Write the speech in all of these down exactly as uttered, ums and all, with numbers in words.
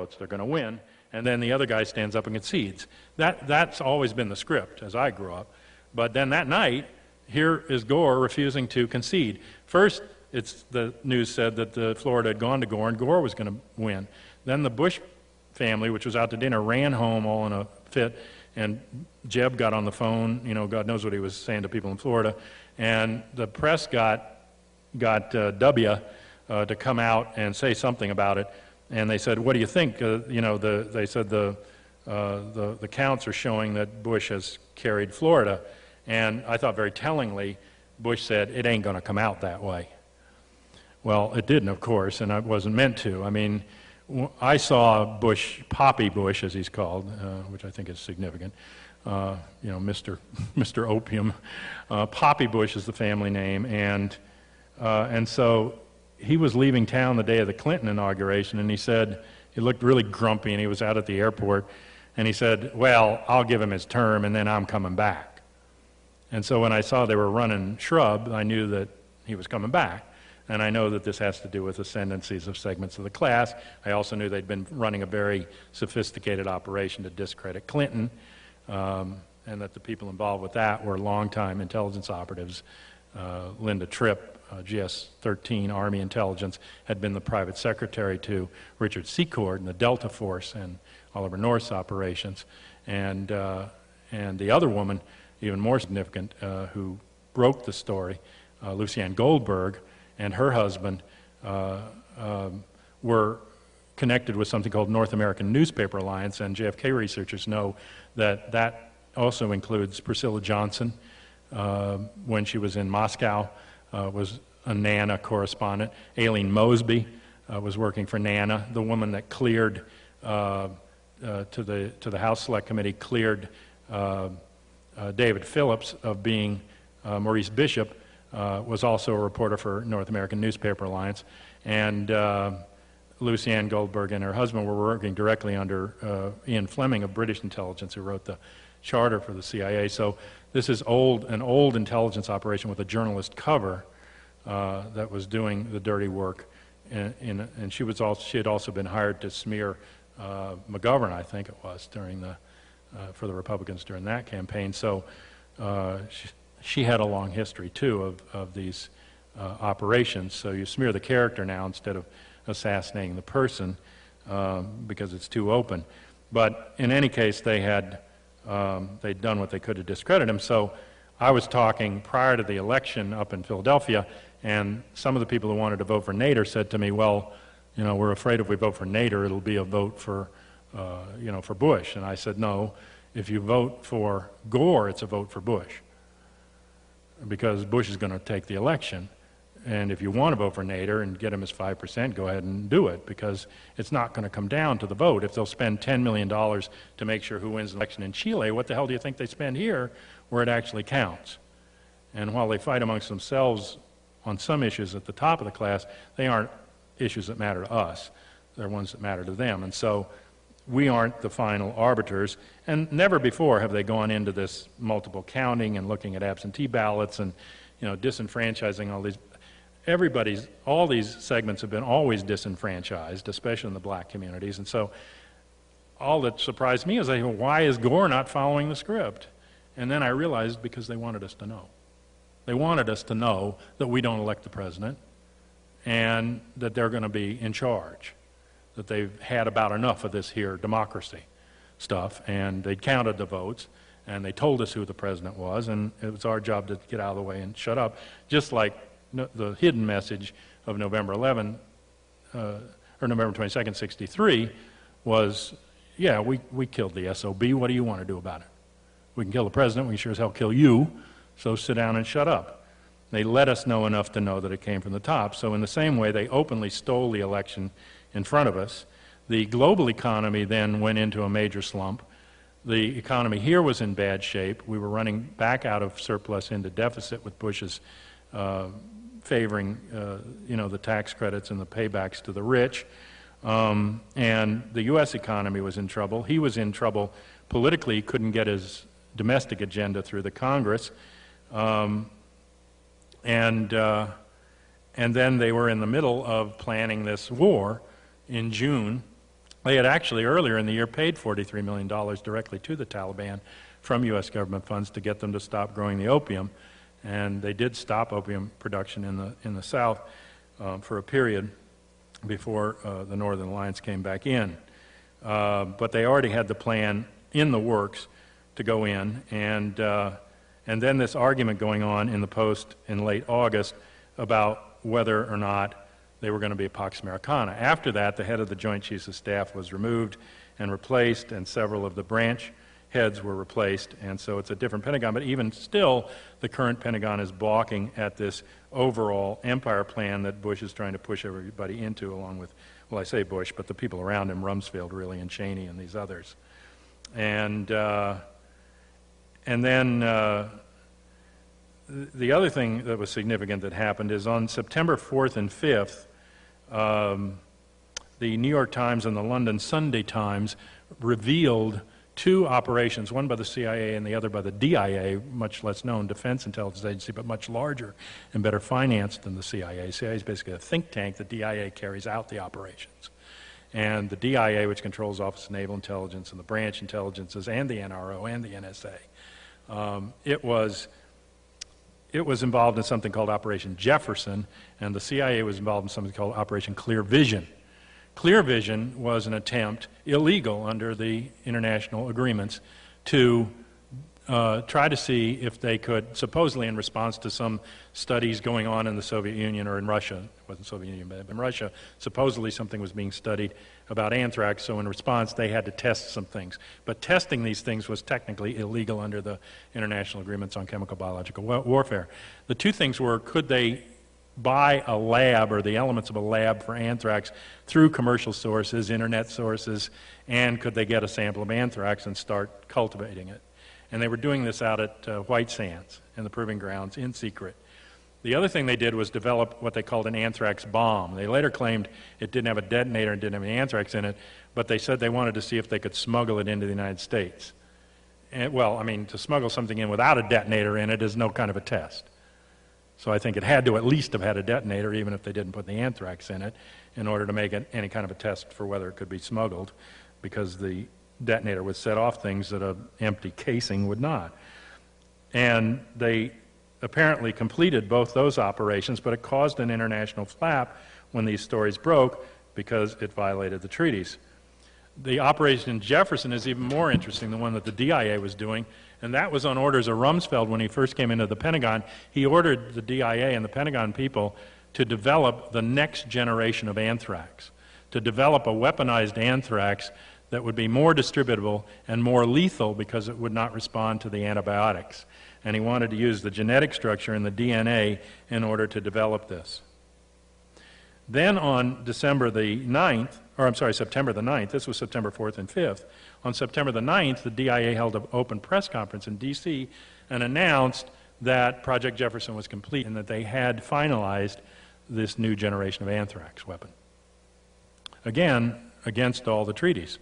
votes. They're going to win. And then the other guy stands up and concedes. That, that's always been the script as I grew up. But then that night, here is Gore refusing to concede. First, it's, the news said that the Florida had gone to Gore and Gore was going to win. Then the Bush family, which was out to dinner, ran home all in a fit, and Jeb got on the phone. You know, God knows what he was saying to people in Florida. And the press got, got uh, W uh, to come out and say something about it. And they said, what do you think? Uh, you know, the, they said the, uh, the, the counts are showing that Bush has carried Florida. And I thought very tellingly, Bush said, it ain't going to come out that way. Well, it didn't, of course, and it wasn't meant to. I mean, I saw Bush, Poppy Bush, as he's called, uh, which I think is significant, uh, you know, Mister Mister Opium. Uh, Poppy Bush is the family name, and, uh, and so he was leaving town the day of the Clinton inauguration, and he said, he looked really grumpy, and he was out at the airport, and he said, well, I'll give him his term, and then I'm coming back. And so when I saw they were running Shrub, I knew that he was coming back. And I know that this has to do with ascendancies of segments of the class. I also knew they'd been running a very sophisticated operation to discredit Clinton, um, and that the people involved with that were longtime intelligence operatives. Uh, Linda Tripp, uh, G S thirteen Army Intelligence, had been the private secretary to Richard Secord in the Delta Force and Oliver North's operations. And, uh, and the other woman, even more significant, uh, who broke the story, uh, Lucianne Goldberg, and her husband uh, um, were connected with something called North American Newspaper Alliance, and J F K researchers know that that also includes Priscilla Johnson, uh, when she was in Moscow, uh, was a NANA correspondent. Aileen Mosby uh, was working for NANA, the woman that cleared, uh, uh, to, the, to the House Select Committee, cleared uh, uh, David Phillips of being uh, Maurice Bishop, Uh, was also a reporter for North American Newspaper Alliance, and uh, Lucianne Goldberg and her husband were working directly under uh, Ian Fleming of British intelligence, who wrote the charter for the C I A. So this is old, an old intelligence operation with a journalist cover uh, that was doing the dirty work, in, in, and she was also, she had also been hired to smear uh, McGovern, I think it was, during the uh, for the Republicans during that campaign. So uh, she, She had a long history, too, of, of these uh, operations. So you smear the character now instead of assassinating the person um, because it's too open. But in any case, they had um, they'd done what they could to discredit him. So I was talking prior to the election up in Philadelphia, and some of the people who wanted to vote for Nader said to me, well, you know, we're afraid if we vote for Nader, it'll be a vote for, uh, you know, for Bush. And I said, no, if you vote for Gore, it's a vote for Bush, because Bush is going to take the election. And if you want to vote for Nader and get him as five percent, go ahead and do it, because it's not going to come down to the vote. If they'll spend ten million dollars to make sure who wins the election in Chile, what the hell do you think they spend here where it actually counts? And while they fight amongst themselves on some issues at the top of the class, they aren't issues that matter to us. They're ones that matter to them. And so we aren't the final arbiters, and never before have they gone into this multiple counting and looking at absentee ballots and, you know, disenfranchising all these. Everybody's, all these segments have been always disenfranchised, especially in the black communities. And so all that surprised me is, I go, why is Gore not following the script? And then I realized because they wanted us to know. They wanted us to know that we don't elect the president and that they're going to be in charge, that they've had about enough of this here democracy stuff, and they counted the votes, and they told us who the president was, and it was our job to get out of the way and shut up, just like no, the hidden message of November eleventh, uh, or November twenty-second, sixty-three, was, yeah, we, we killed the S O B, what do you want to do about it? We can kill the president, we can sure as hell kill you, so sit down and shut up. They let us know enough to know that it came from the top. So in the same way, they openly stole the election in front of us. The global economy then went into a major slump. The economy here was in bad shape. We were running back out of surplus into deficit with Bush's uh, favoring, uh, you know, the tax credits and the paybacks to the rich. Um, and the U S economy was in trouble. He was in trouble politically. He couldn't get his domestic agenda through the Congress. Um, and, uh, and then they were in the middle of planning this war in June They had actually earlier in the year paid forty-three million dollars directly to the Taliban from U S government funds to get them to stop growing the opium, and they did stop opium production in the in the South um, for a period before uh, the Northern Alliance came back in. Uh, but they already had the plan in the works to go in, and uh, and then this argument going on in the Post in late August about whether or not they were going to be a Pax Americana. After that, the head of the Joint Chiefs of Staff was removed and replaced, and several of the branch heads were replaced, and so it's a different Pentagon. But even still, the current Pentagon is balking at this overall empire plan that Bush is trying to push everybody into, along with, well, I say Bush, but the people around him, Rumsfeld, really, and Cheney, and these others. And uh, and then uh, the other thing that was significant that happened is on September fourth and fifth, um, the New York Times and the London Sunday Times revealed two operations, one by the C I A and the other by the D I A, much less known Defense Intelligence Agency, but much larger and better financed than the C I A. C I A is basically a think tank. The D I A carries out the operations. And the D I A, which controls Office of Naval Intelligence and the branch intelligences and the N R O and the N S A, um, it was it was involved in something called Operation Jefferson, and the C I A was involved in something called Operation Clear Vision. Clear Vision was an attempt, illegal under the international agreements, to uh, try to see if they could, supposedly in response to some studies going on in the Soviet Union or in Russia, it wasn't Soviet Union, but in Russia, supposedly something was being studied about anthrax, so in response they had to test some things. But testing these things was technically illegal under the international agreements on chemical biological wa warfare. The two things were, could they buy a lab or the elements of a lab for anthrax through commercial sources, internet sources, and could they get a sample of anthrax and start cultivating it? And they were doing this out at uh, White Sands in the proving grounds in secret. The other thing they did was develop what they called an anthrax bomb. They later claimed it didn't have a detonator and didn't have any anthrax in it, but they said they wanted to see if they could smuggle it into the United States. And, well, I mean, to smuggle something in without a detonator in it is no kind of a test. So I think it had to at least have had a detonator, even if they didn't put the anthrax in it, in order to make it any kind of a test for whether it could be smuggled, because the detonator would set off things that an empty casing would not. And they apparently completed both those operations, but it caused an international flap when these stories broke because it violated the treaties. The operation in Jefferson is even more interesting, the one that the D I A was doing, and that was on orders of Rumsfeld when he first came into the Pentagon. He ordered the D I A and the Pentagon people to develop the next generation of anthrax, to develop a weaponized anthrax that would be more distributable and more lethal because it would not respond to the antibiotics. And he wanted to use the genetic structure in the D N A in order to develop this. Then on December the ninth, or I'm sorry, September the ninth, this was September fourth and fifth, on September the ninth, the D I A held an open press conference in D C and announced that Project Jefferson was complete and that they had finalized this new generation of anthrax weapon. Again, against all the treaties.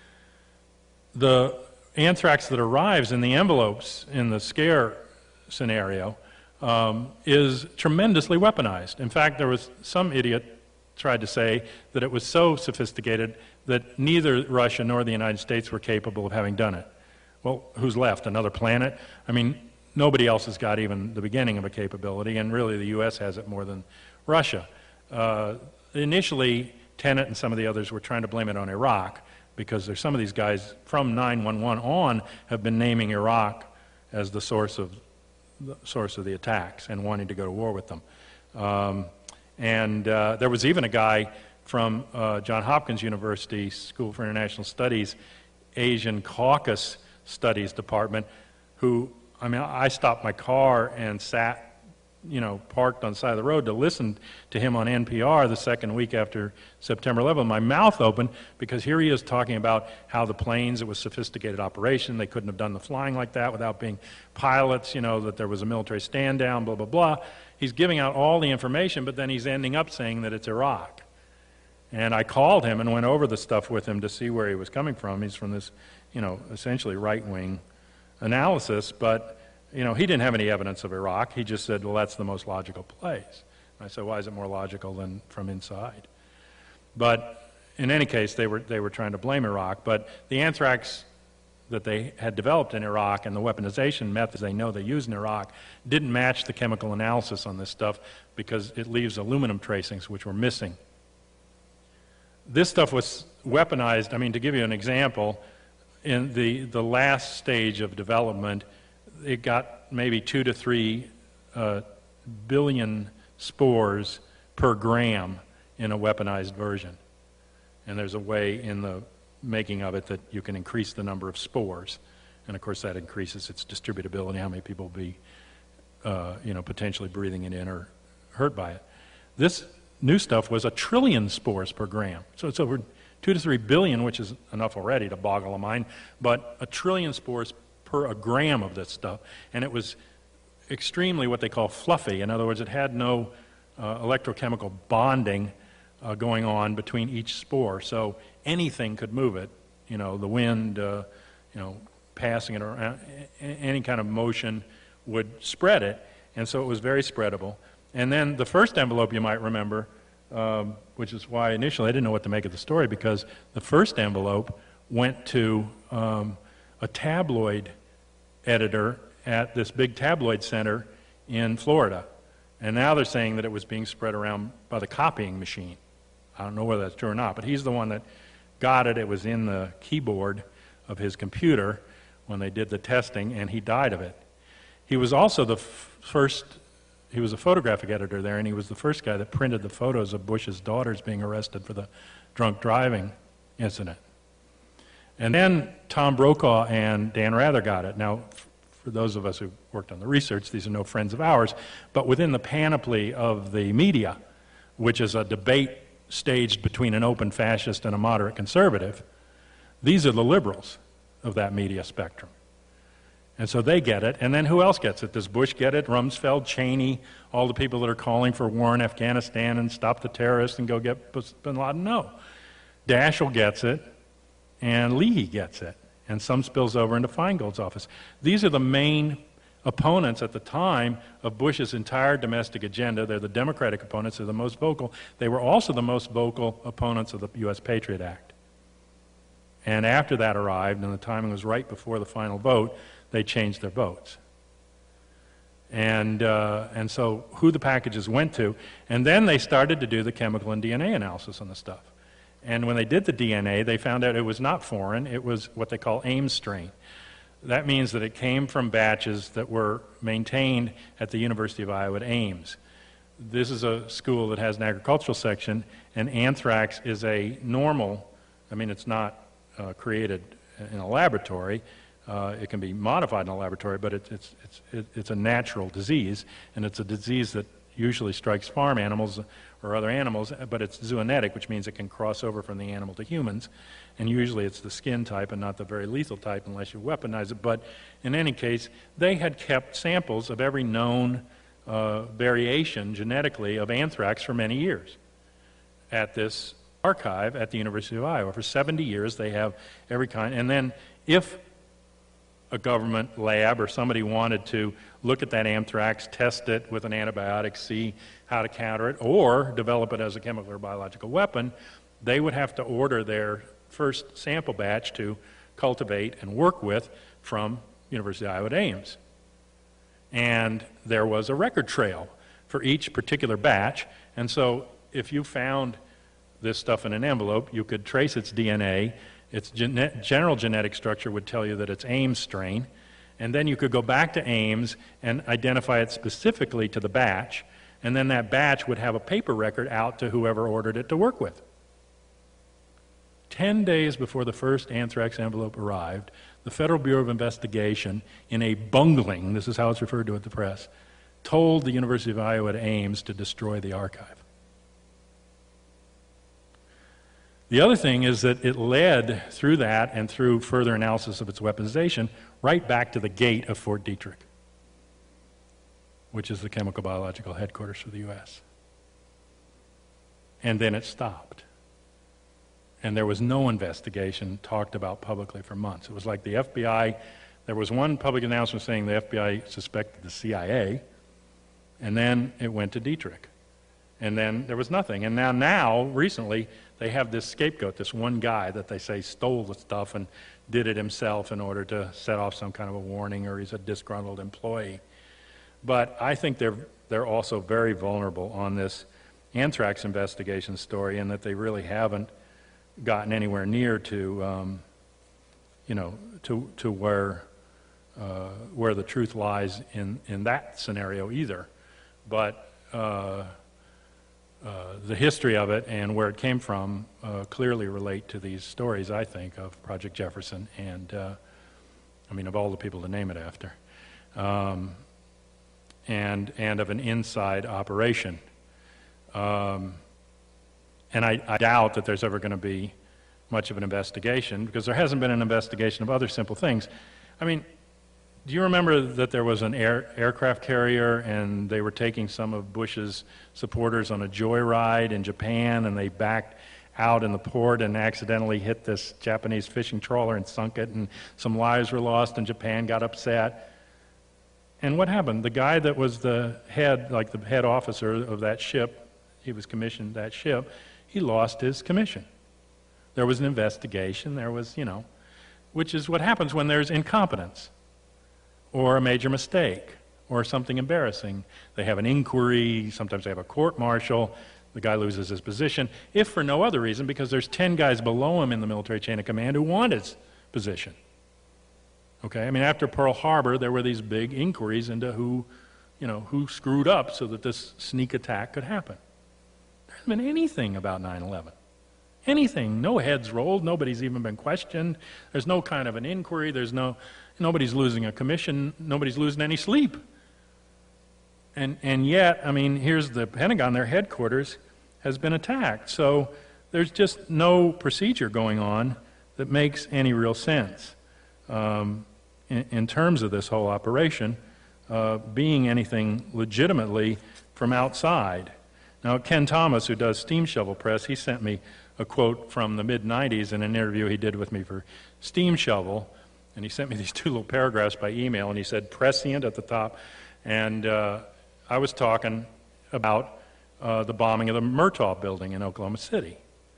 The anthrax that arrives in the envelopes in the scare scenario um, is tremendously weaponized. In fact, there was some idiot tried to say that it was so sophisticated that neither Russia nor the United States were capable of having done it. Well, who's left? Another planet? I mean, nobody else has got even the beginning of a capability, and really the U S has it more than Russia. Uh, initially, Tenet and some of the others were trying to blame it on Iraq, because there's some of these guys from nine one one on have been naming Iraq as the source of the source of the attacks and wanting to go to war with them. Um, and uh, there was even a guy from uh, Johns Hopkins University School for International Studies, Asian Caucasus Studies Department, who, I mean, I stopped my car and sat, you know, parked on the side of the road to listen to him on N P R the second week after September eleventh, my mouth open, because here he is talking about how the planes, it was a sophisticated operation, they couldn't have done the flying like that without being pilots, you know, that there was a military stand down, blah, blah, blah. He's giving out all the information, but then he's ending up saying that it's Iraq. And I called him and went over the stuff with him to see where he was coming from. He's from this, you know, essentially right-wing analysis, but you know, he didn't have any evidence of Iraq. He just said, well, that's the most logical place. And I said, why is it more logical than from inside? But in any case, they were, they were trying to blame Iraq, but the anthrax that they had developed in Iraq and the weaponization methods they know they use in Iraq didn't match the chemical analysis on this stuff because it leaves aluminum tracings, which were missing. This stuff was weaponized. I mean, to give you an example, in the, the last stage of development, it got maybe two to three uh, billion spores per gram in a weaponized version. And there's a way in the making of it that you can increase the number of spores. And of course that increases its distributability, how many people will be uh, you know, potentially breathing it in or hurt by it. This new stuff was a trillion spores per gram. So it's over two to three billion, which is enough already to boggle a mind, but a trillion spores per a gram of this stuff. And it was extremely what they call fluffy. In other words, it had no uh, electrochemical bonding uh, going on between each spore. So anything could move it, you know, the wind, uh, you know, passing it around, any kind of motion would spread it, and so it was very spreadable. And then the first envelope, you might remember, um, which is why initially I didn't know what to make of the story, because the first envelope went to um, a tabloid editor at this big tabloid center in Florida. And now they're saying that it was being spread around by the copying machine. I don't know whether that's true or not, but he's the one that got it. It was in the keyboard of his computer when they did the testing, and he died of it. He was also the f first, he was a photographic editor there, and he was the first guy that printed the photos of Bush's daughters being arrested for the drunk driving incident. And then Tom Brokaw and Dan Rather got it. Now, for those of us who worked on the research, these are no friends of ours, but within the panoply of the media, which is a debate staged between an open fascist and a moderate conservative, these are the liberals of that media spectrum. And so they get it, and then who else gets it? Does Bush get it? Rumsfeld, Cheney, all the people that are calling for war in Afghanistan and stop the terrorists and go get bin Laden? No. Daschle gets it, and Leahy gets it, and some spills over into Feingold's office. These are the main opponents at the time of Bush's entire domestic agenda. They're the Democratic opponents. They're the most vocal. They were also the most vocal opponents of the U S Patriot Act. And after that arrived, and the timing was right before the final vote, they changed their votes. And, uh, and so who the packages went to, and then they started to do the chemical and D N A analysis on the stuff. And when they did the D N A, they found out it was not foreign. It was what they call Ames strain. That means that it came from batches that were maintained at the University of Iowa at Ames. This is a school that has an agricultural section, and anthrax is a normal, I mean, it's not uh, created in a laboratory. Uh, it can be modified in a laboratory, but it, it's, it's, it, it's a natural disease, and it's a disease that usually strikes farm animals or other animals, but it's zoonotic, which means it can cross over from the animal to humans, and usually it's the skin type and not the very lethal type unless you weaponize it. But in any case, they had kept samples of every known uh, variation genetically of anthrax for many years at this archive at the University of Iowa. For seventy years they have every kind, and then if a government lab or somebody wanted to look at that anthrax, test it with an antibiotic, see how to counter it, or develop it as a chemical or biological weapon, they would have to order their first sample batch to cultivate and work with from University of Iowa at Ames. And there was a record trail for each particular batch, and so if you found this stuff in an envelope, you could trace its D N A. Its gene general genetic structure would tell you that it's Ames strain, and then you could go back to Ames and identify it specifically to the batch, and then that batch would have a paper record out to whoever ordered it to work with. Ten days before the first anthrax envelope arrived, the Federal Bureau of Investigation, in a bungling, this is how it's referred to at the press, told the University of Iowa at Ames to destroy the archive. The other thing is that it led through that and through further analysis of its weaponization right back to the gate of Fort Detrick, which is the chemical biological headquarters for the U S And then it stopped. And there was no investigation talked about publicly for months. It was like the F B I, there was one public announcement saying the F B I suspected the C I A, and then it went to Detrick. And then there was nothing. And now, now, recently, they have this scapegoat, this one guy that they say stole the stuff and did it himself in order to set off some kind of a warning, or he's a disgruntled employee. But I think they're, they're also very vulnerable on this anthrax investigation story, in that they really haven't gotten anywhere near to, um, you know, to, to where, uh, where the truth lies in, in that scenario either. But uh, uh, the history of it and where it came from uh, clearly relate to these stories, I think, of Project Jefferson and, uh, I mean, of all the people to name it after, um, and, and of an inside operation. Um, and I, I doubt that there's ever going to be much of an investigation, because there hasn't been an investigation of other simple things. I mean, do you remember that there was an air, aircraft carrier, and they were taking some of Bush's supporters on a joyride in Japan, and they backed out in the port and accidentally hit this Japanese fishing trawler and sunk it, and some lives were lost, and Japan got upset. And what happened? The guy that was the head, like the head officer of that ship, he was commissioned that ship, he lost his commission. There was an investigation, there was, you know, which is what happens when there's incompetence or a major mistake or something embarrassing. They have an inquiry, sometimes they have a court-martial, the guy loses his position, if for no other reason, because there's ten guys below him in the military chain of command who want his position. Okay, I mean, after Pearl Harbor, there were these big inquiries into who, you know, who screwed up so that this sneak attack could happen. There hasn't been anything about nine eleven. Anything. No heads rolled. Nobody's even been questioned. There's no kind of an inquiry. There's no, nobody's losing a commission. Nobody's losing any sleep. And, and yet, I mean, here's the Pentagon, their headquarters has been attacked. So there's just no procedure going on that makes any real sense um, in, in terms of this whole operation uh, being anything legitimately from outside. Now, Ken Thomas, who does Steam Shovel Press, he sent me a quote from the mid nineties in an interview he did with me for Steam Shovel, and he sent me these two little paragraphs by email, and he said prescient at the top, and uh, I was talking about uh, the bombing of the Murtaugh building in Oklahoma City,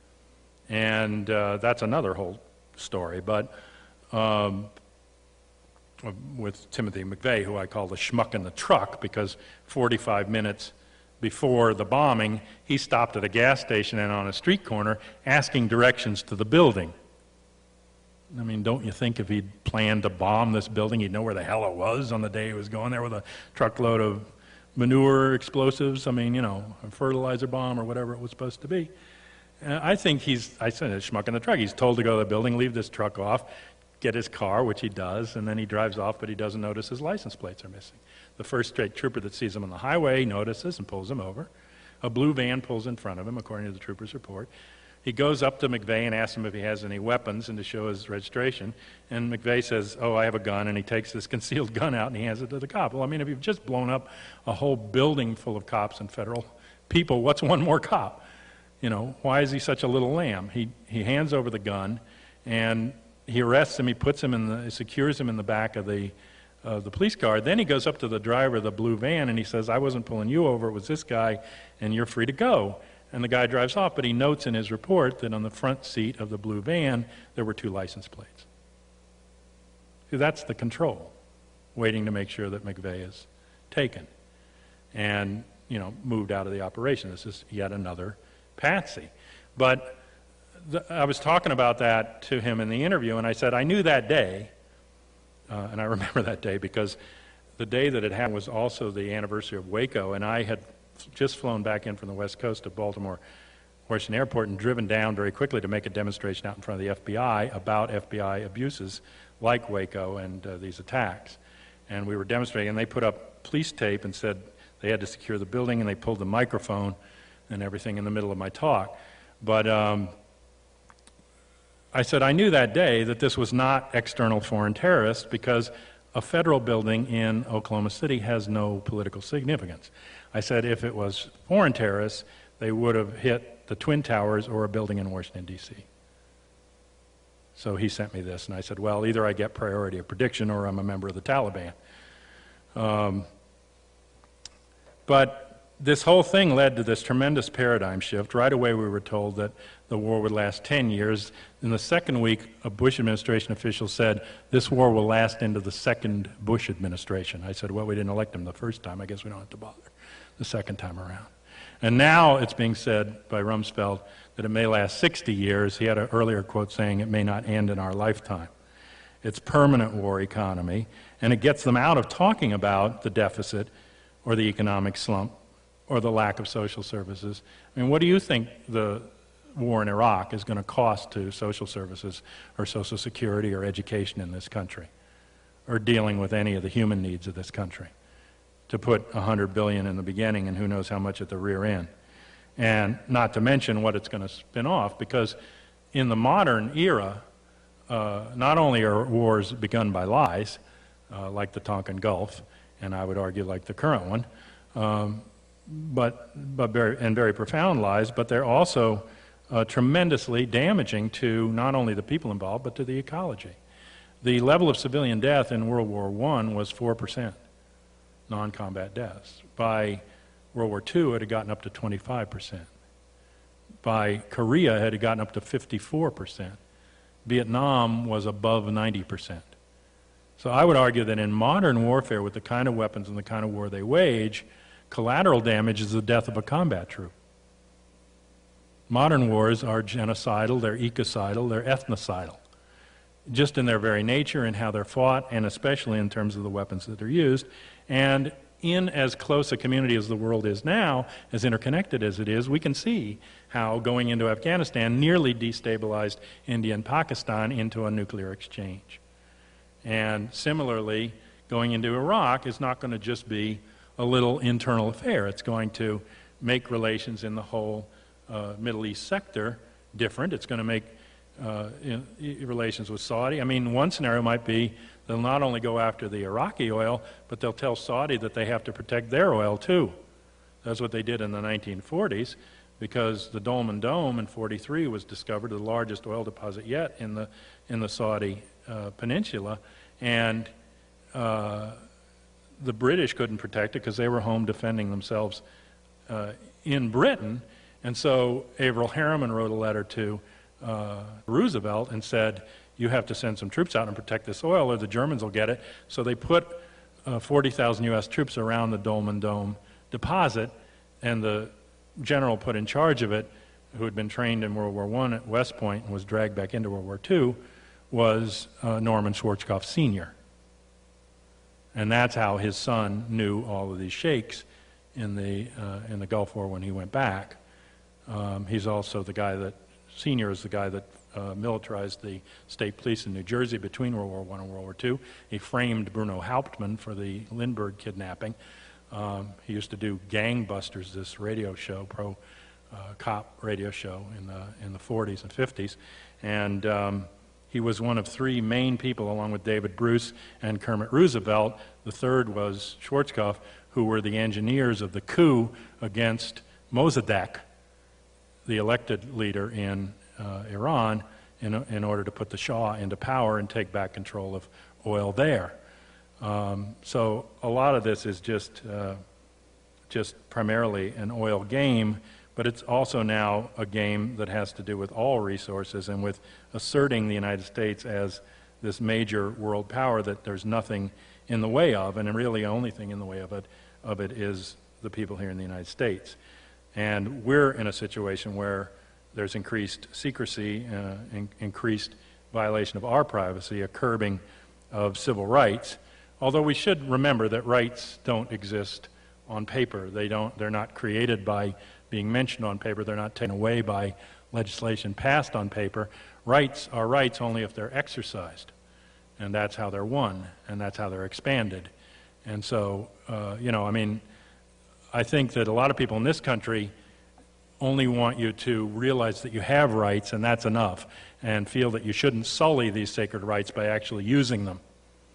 and uh, that's another whole story, but um, with Timothy McVeigh, who I call the schmuck in the truck, because forty-five minutes before the bombing, he stopped at a gas station and on a street corner asking directions to the building. I mean, don't you think if he'd planned to bomb this building, he'd know where the hell it was on the day he was going there with a truckload of manure, explosives, I mean, you know, a fertilizer bomb or whatever it was supposed to be. Uh, I think he's, I said, a schmuck in the truck. He's told to go to the building, leave this truck off, get his car, which he does, and then he drives off, but he doesn't notice his license plates are missing. The first state trooper that sees him on the highway notices and pulls him over. A blue van pulls in front of him, according to the trooper's report. He goes up to McVeigh and asks him if he has any weapons and to show his registration. And McVeigh says, oh, I have a gun, and he takes this concealed gun out and he hands it to the cop. Well, I mean, if you've just blown up a whole building full of cops and federal people, what's one more cop? You know, why is he such a little lamb? He, he hands over the gun, and he arrests him, he puts him in the, secures him in the back of the Uh, the police car. Then he goes up to the driver of the blue van and he says, I wasn't pulling you over, it was this guy, and you're free to go. And the guy drives off, but he notes in his report that on the front seat of the blue van there were two license plates. See, that's the control, waiting to make sure that McVeigh is taken and, you know, moved out of the operation. This is yet another patsy. But the, I was talking about that to him in the interview, and I said, I knew that day. Uh, and I remember that day because the day that it happened was also the anniversary of Waco, and I had just flown back in from the West Coast of Baltimore Washington Airport and driven down very quickly to make a demonstration out in front of the F B I about F B I abuses like Waco and uh, these attacks. And we were demonstrating, and they put up police tape and said they had to secure the building, and they pulled the microphone and everything in the middle of my talk. But um, I said I knew that day that this was not external foreign terrorists because a federal building in Oklahoma City has no political significance. I said if it was foreign terrorists, they would have hit the Twin Towers or a building in Washington, D C So he sent me this, and I said, well, either I get priority of prediction or I'm a member of the Taliban. Um, but this whole thing led to this tremendous paradigm shift. Right away we were told that the war would last ten years. In the second week, a Bush administration official said, this war will last into the second Bush administration. I said, well, we didn't elect him the first time. I guess we don't have to bother the second time around. And now it's being said by Rumsfeld that it may last sixty years. He had an earlier quote saying it may not end in our lifetime. It's permanent war economy, and it gets them out of talking about the deficit or the economic slump or the lack of social services. I mean, what do you think the war in Iraq is going to cost to social services or Social Security or education in this country, or dealing with any of the human needs of this country? To put one hundred billion dollars in the beginning and who knows how much at the rear end. And not to mention what it's going to spin off, because in the modern era, uh, not only are wars begun by lies, uh, like the Tonkin Gulf, and I would argue like the current one, um, but, but very, and very profound lies, but they're also uh, tremendously damaging to not only the people involved, but to the ecology. The level of civilian death in World War One was four percent. Non-combat deaths. By World War Two, it had gotten up to twenty-five percent. By Korea, it had gotten up to fifty-four percent. Vietnam was above ninety percent. So I would argue that in modern warfare, with the kind of weapons and the kind of war they wage, collateral damage is the death of a combat troop. Modern wars are genocidal, they're ecocidal, they're ethnocidal, just in their very nature and how they're fought, and especially in terms of the weapons that are used. And in as close a community as the world is now, as interconnected as it is, we can see how going into Afghanistan nearly destabilized India and Pakistan into a nuclear exchange. And similarly, going into Iraq is not going to just be a little internal affair. It's going to make relations in the whole uh, Middle East sector different. It's going to make uh, in, in relations with Saudi. I mean, one scenario might be they'll not only go after the Iraqi oil, but they'll tell Saudi that they have to protect their oil too. That's what they did in the nineteen forties, because the Dolman Dome in forty-three was discovered, the largest oil deposit yet in the in the Saudi uh, peninsula, and uh, the British couldn't protect it because they were home defending themselves uh, in Britain. And so Averell Harriman wrote a letter to uh, Roosevelt and said, you have to send some troops out and protect this oil or the Germans will get it. So they put uh, forty thousand U S troops around the Dolman Dome deposit, and the general put in charge of it, who had been trained in World War One at West Point and was dragged back into World War Two, was uh, Norman Schwarzkopf Senior And that's how his son knew all of these sheikhs in the, uh, in the Gulf War when he went back. Um, he's also the guy that, Senior is the guy that uh, militarized the state police in New Jersey between World War One and World War Two. He framed Bruno Hauptmann for the Lindbergh kidnapping. Um, he used to do Gangbusters, this radio show, pro uh, cop radio show in the, in the forties and fifties. And um, he was one of three main people, along with David Bruce and Kermit Roosevelt. The third was Schwarzkopf, who were the engineers of the coup against Mossadegh, the elected leader in uh, Iran, in, in order to put the Shah into power and take back control of oil there. Um, so a lot of this is just, uh, just primarily an oil game, but it's also now a game that has to do with all resources and with asserting the United States as this major world power that there's nothing in the way of, and really the only thing in the way of it, of it is the people here in the United States. And we're in a situation where there's increased secrecy, uh, in, increased violation of our privacy, a curbing of civil rights, although we should remember that rights don't exist on paper. They don't, they're not created by being mentioned on paper. They're not taken away by legislation passed on paper. Rights are rights only if they're exercised, and that's how they're won, and that's how they're expanded. And so, uh, you know, I mean, I think that a lot of people in this country only want you to realize that you have rights, and that's enough, and feel that you shouldn't sully these sacred rights by actually using them.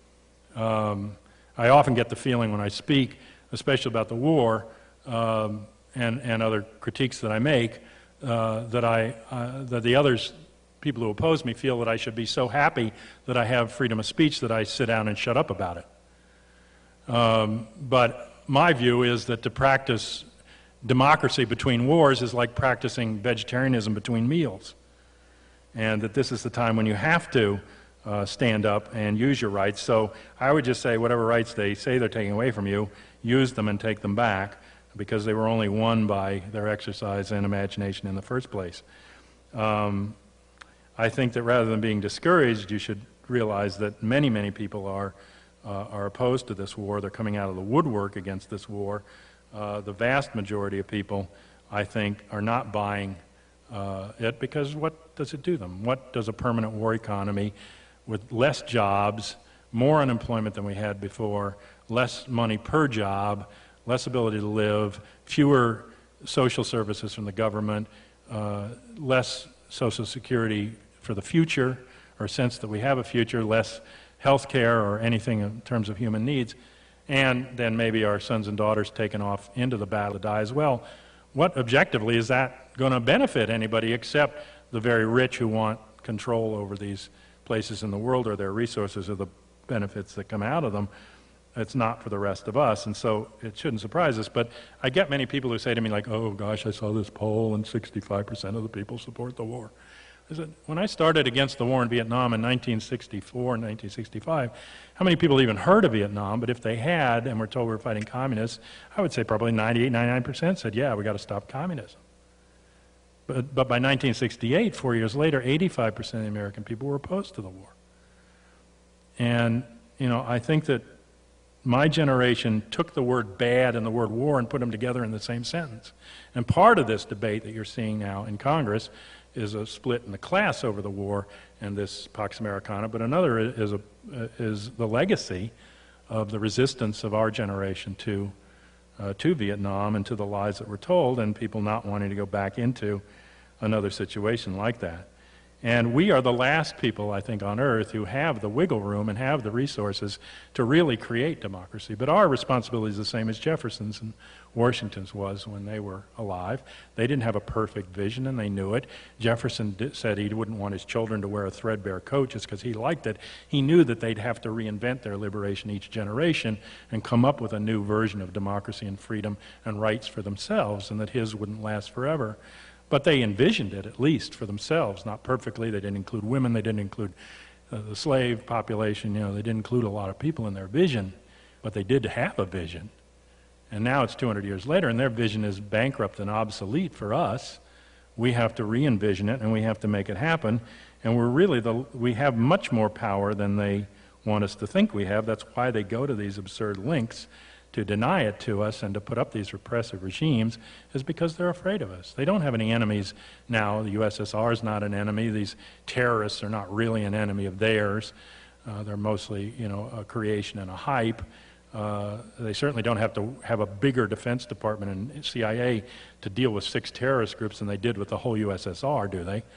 Um, I often get the feeling when I speak, especially about the war, um, and, and other critiques that I make, uh, that, I, uh, that the others, people who oppose me, feel that I should be so happy that I have freedom of speech that I sit down and shut up about it. Um, but my view is that to practice democracy between wars is like practicing vegetarianism between meals, and that this is the time when you have to uh, stand up and use your rights. So I would just say whatever rights they say they're taking away from you, use them and take them back, because they were only won by their exercise and imagination in the first place. Um, I think that rather than being discouraged, you should realize that many, many people are, uh, are opposed to this war. They're coming out of the woodwork against this war. Uh, the vast majority of people, I think, are not buying uh, it, because what does it do them? What does a permanent war economy with less jobs, more unemployment than we had before, less money per job, less ability to live, fewer social services from the government, uh, less Social Security for the future, or a sense that we have a future, less health care or anything in terms of human needs, and then maybe our sons and daughters taken off into the battle to die as well. What objectively is that going to benefit anybody except the very rich who want control over these places in the world, or their resources, or the benefits that come out of them? It's not for the rest of us, and so it shouldn't surprise us. But I get many people who say to me, like, oh gosh, I saw this poll and sixty-five percent of the people support the war. I said, when I started against the war in Vietnam in nineteen sixty-four, nineteen sixty-five, how many people even heard of Vietnam? But if they had and were told we were fighting communists, I would say probably ninety-eight, ninety-nine percent said, yeah, we got to stop communism. But, but by nineteen sixty-eight, four years later, eighty-five percent of the American people were opposed to the war. And, you know, I think that my generation took the word bad and the word war and put them together in the same sentence. And part of this debate that you're seeing now in Congress is a split in the class over the war and this Pax Americana, but another is, a, is the legacy of the resistance of our generation to, uh, to Vietnam and to the lies that were told, and people not wanting to go back into another situation like that. And we are the last people, I think, on earth who have the wiggle room and have the resources to really create democracy. But our responsibility is the same as Jefferson's and Washington's was when they were alive. They didn't have a perfect vision, and they knew it. Jefferson did, said he wouldn't want his children to wear a threadbare coat just because he liked it. He knew that they'd have to reinvent their liberation each generation and come up with a new version of democracy and freedom and rights for themselves, and that his wouldn't last forever. But they envisioned it, at least, for themselves, not perfectly. They didn't include women. They didn't include uh, the slave population. You know, they didn't include a lot of people in their vision, but they did have a vision. And now it's two hundred years later, and their vision is bankrupt and obsolete for us. We have to re-envision it, and we have to make it happen. And we're really the, we have much more power than they want us to think we have. That's why they go to these absurd lengths to deny it to us and to put up these repressive regimes, is because they're afraid of us. They don't have any enemies now. The U S S R is not an enemy. These terrorists are not really an enemy of theirs. Uh, they're mostly, you know, a creation and a hype. Uh, they certainly don't have to have a bigger Defense Department and C I A to deal with six terrorist groups than they did with the whole U S S R, do they?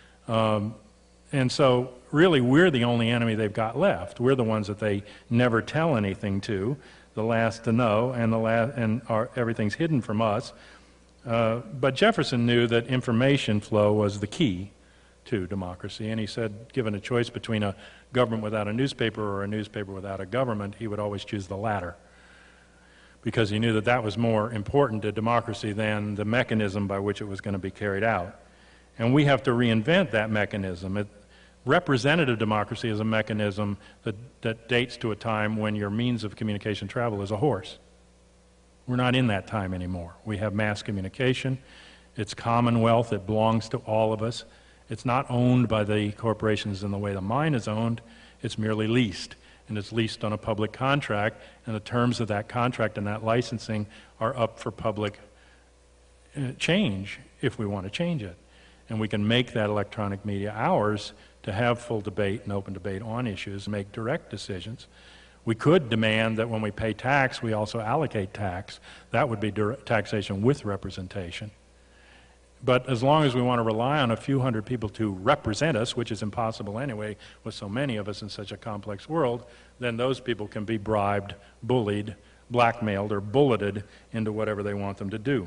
Um, and so really we're the only enemy they've got left. We're the ones that they never tell anything to, the last to know, and the last, and our, everything's hidden from us. Uh, but Jefferson knew that information flow was the key to democracy, and he said, given a choice between a government without a newspaper or a newspaper without a government, he would always choose the latter, because he knew that that was more important to democracy than the mechanism by which it was going to be carried out. And we have to reinvent that mechanism. It, representative democracy is a mechanism that, that dates to a time when your means of communication travel is a horse. We're not in that time anymore. We have mass communication. It's commonwealth. It belongs to all of us. It's not owned by the corporations in the way the mine is owned. It's merely leased, and it's leased on a public contract, and the terms of that contract and that licensing are up for public uh, change if we want to change it. And we can make that electronic media ours to have full debate and open debate on issues, make direct decisions. We could demand that when we pay tax, we also allocate tax. That would be taxation with representation. But as long as we want to rely on a few hundred people to represent us, which is impossible anyway with so many of us in such a complex world, then those people can be bribed, bullied, blackmailed, or bulleted into whatever they want them to do.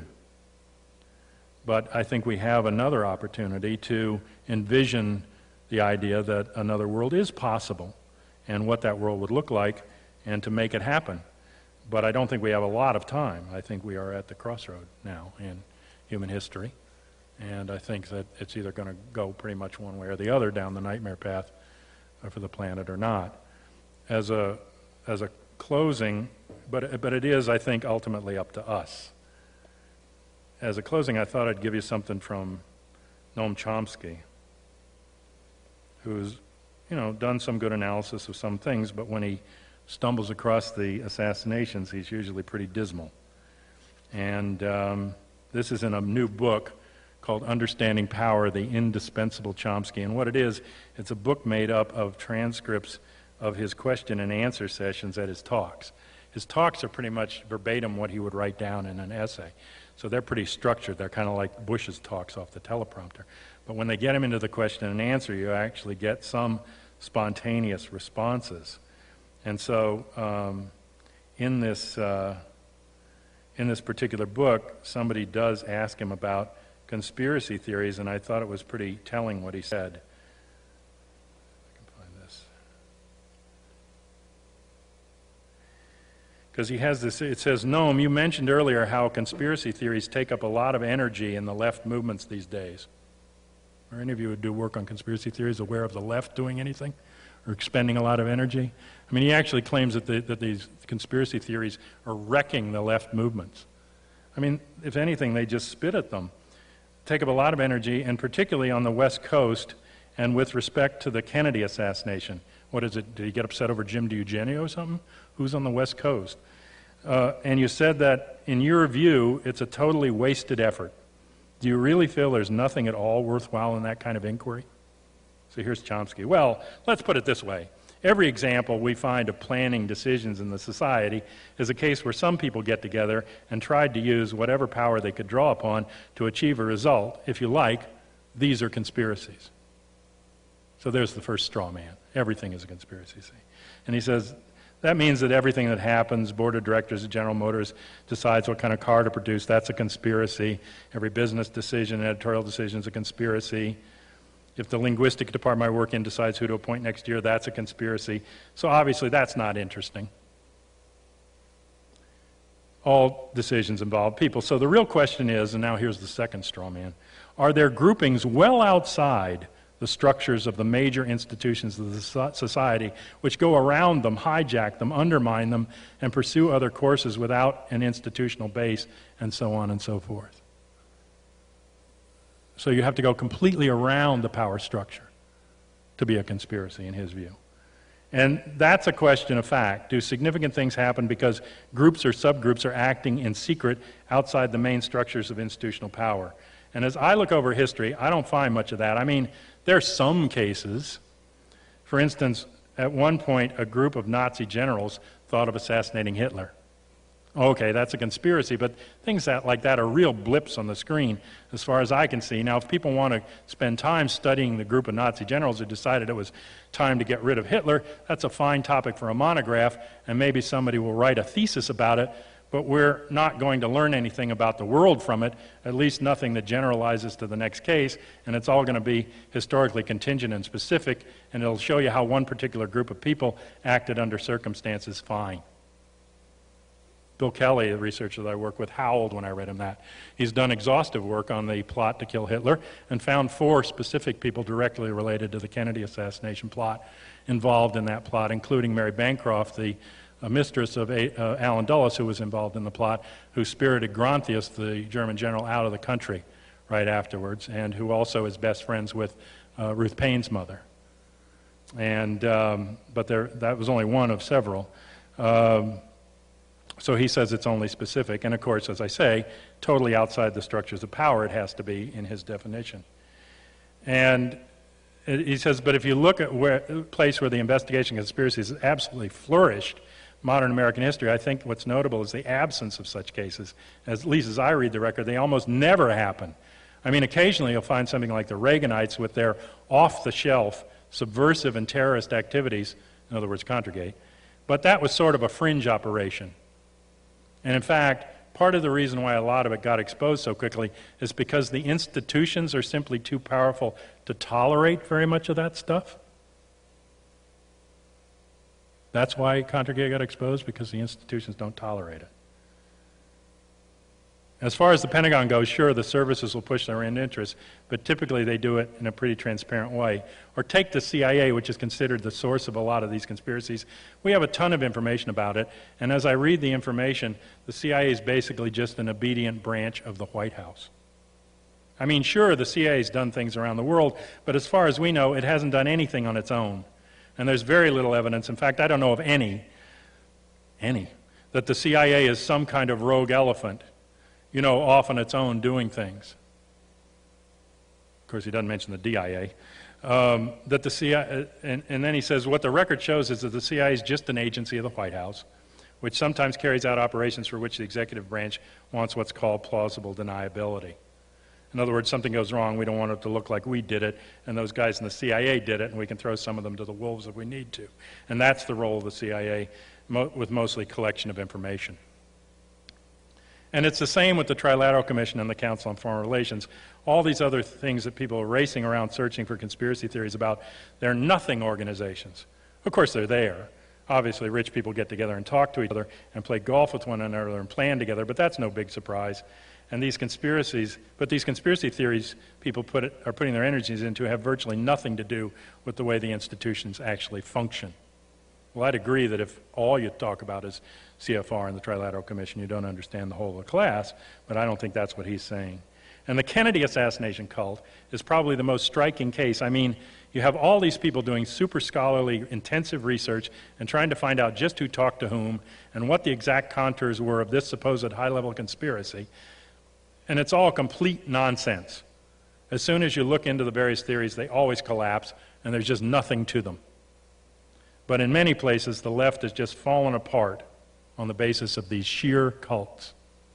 But I think we have another opportunity to envision the idea that another world is possible and what that world would look like, and to make it happen. but I don't think we have a lot of time. I think we are at the crossroad now in human history, and I think that it's either going to go pretty much one way or the other down the nightmare path for the planet or not. As a as a closing, but but it is, I think, ultimately up to us. As a closing, I thought I'd give you something from Noam Chomsky, who's, you know, done some good analysis of some things, but when he stumbles across the assassinations, he's usually pretty dismal. And um, this is in a new book called Understanding Power, The Indispensable Chomsky. And what it is, it's a book made up of transcripts of his question and answer sessions at his talks. His talks are pretty much verbatim what he would write down in an essay. So they're pretty structured. They're kind of like Bush's talks off the teleprompter. But when they get him into the question and answer, you actually get some spontaneous responses. And so um, in this uh, in this particular book, somebody does ask him about conspiracy theories, and I thought it was pretty telling what he said. I can find this. Because he has this, it says, Noam, you mentioned earlier how conspiracy theories take up a lot of energy in the left movements these days. Are any of you who do work on conspiracy theories aware of the left doing anything or expending a lot of energy? I mean, he actually claims that, the, that these conspiracy theories are wrecking the left movements. I mean, if anything, they just spit at them. Take up a lot of energy, and particularly on the West Coast, and with respect to the Kennedy assassination. What is it? Did he get upset over Jim DiEugenio or something? Who's on the West Coast? Uh, and you said that, in your view, it's a totally wasted effort. Do you really feel there's nothing at all worthwhile in that kind of inquiry? So here's Chomsky. Well, let's put it this way. Every example we find of planning decisions in the society is a case where some people get together and tried to use whatever power they could draw upon to achieve a result. If you like, these are conspiracies. So there's the first straw man. Everything is a conspiracy. See? And he says, that means that everything that happens, board of directors of General Motors decides what kind of car to produce, that's a conspiracy. Every business decision, editorial decision is a conspiracy. If the linguistic department I work in decides who to appoint next year, that's a conspiracy. So obviously that's not interesting. All decisions involve people. So the real question is, and now here's the second straw man, are there groupings well outside the structures of the major institutions of the society which go around them, hijack them, undermine them, and pursue other courses without an institutional base, and so on and so forth? So you have to go completely around the power structure to be a conspiracy, in his view. And that's a question of fact. Do significant things happen because groups or subgroups are acting in secret outside the main structures of institutional power? And as I look over history, I don't find much of that. I mean, there are some cases. For instance, at one point, a group of Nazi generals thought of assassinating Hitler. Okay, that's a conspiracy, but things that, like that are real blips on the screen as far as I can see. Now, if people want to spend time studying the group of Nazi generals who decided it was time to get rid of Hitler, that's a fine topic for a monograph, and maybe somebody will write a thesis about it, but we're not going to learn anything about the world from it, at least nothing that generalizes to the next case, and it's all going to be historically contingent and specific, and it'll show you how one particular group of people acted under circumstances fine. Bill Kelly, the researcher that I work with, howled when I read him that. He's done exhaustive work on the plot to kill Hitler and found four specific people directly related to the Kennedy assassination plot involved in that plot, including Mary Bancroft, the uh, mistress of a, uh, Allen Dulles, who was involved in the plot, who spirited Grontius, the German general, out of the country right afterwards, and who also is best friends with uh, Ruth Paine's mother. And um, but there, that was only one of several. Um, So he says it's only specific, and of course, as I say, totally outside the structures of power it has to be in his definition. And it, he says, but if you look at where, a place where the investigation of conspiracies has absolutely flourished, modern American history, I think what's notable is the absence of such cases. As, at least as I read the record, they almost never happen. I mean, occasionally you'll find something like the Reaganites with their off-the-shelf subversive and terrorist activities, in other words, Contragate, but that was sort of a fringe operation. And in fact, part of the reason why a lot of it got exposed so quickly is because the institutions are simply too powerful to tolerate very much of that stuff. That's why Contra got exposed, because the institutions don't tolerate it. As far as the Pentagon goes, sure, the services will push their own interests, but typically they do it in a pretty transparent way. Or take the C I A, which is considered the source of a lot of these conspiracies. We have a ton of information about it, and as I read the information, the C I A is basically just an obedient branch of the White House. I mean, sure, the C I A has done things around the world, but as far as we know, it hasn't done anything on its own. And there's very little evidence, in fact, I don't know of any, any, that the C I A is some kind of rogue elephant, you know, off on its own doing things. Of course, he doesn't mention the D I A. Um, that the C I A, and, and then he says, what the record shows is that the C I A is just an agency of the White House, which sometimes carries out operations for which the executive branch wants what's called plausible deniability. In other words, something goes wrong, we don't want it to look like we did it, and those guys in the C I A did it, and we can throw some of them to the wolves if we need to. And that's the role of the C I A, mo- with mostly collection of information. And it's the same with the Trilateral Commission and the Council on Foreign Relations. All these other things that people are racing around searching for conspiracy theories about, they're nothing organizations. Of course, they're there. Obviously, rich people get together and talk to each other and play golf with one another and plan together, but that's no big surprise. And these conspiracies, but these conspiracy theories people put it, are putting their energies into have virtually nothing to do with the way the institutions actually function. Well, I'd agree that if all you talk about is C F R and the Trilateral Commission, you don't understand the whole of the class, but I don't think that's what he's saying. And the Kennedy assassination cult is probably the most striking case. I mean, you have all these people doing super scholarly, intensive research and trying to find out just who talked to whom and what the exact contours were of this supposed high-level conspiracy. And it's all complete nonsense. As soon as you look into the various theories, they always collapse, and there's just nothing to them. But in many places, the left has just fallen apart on the basis of these sheer cults.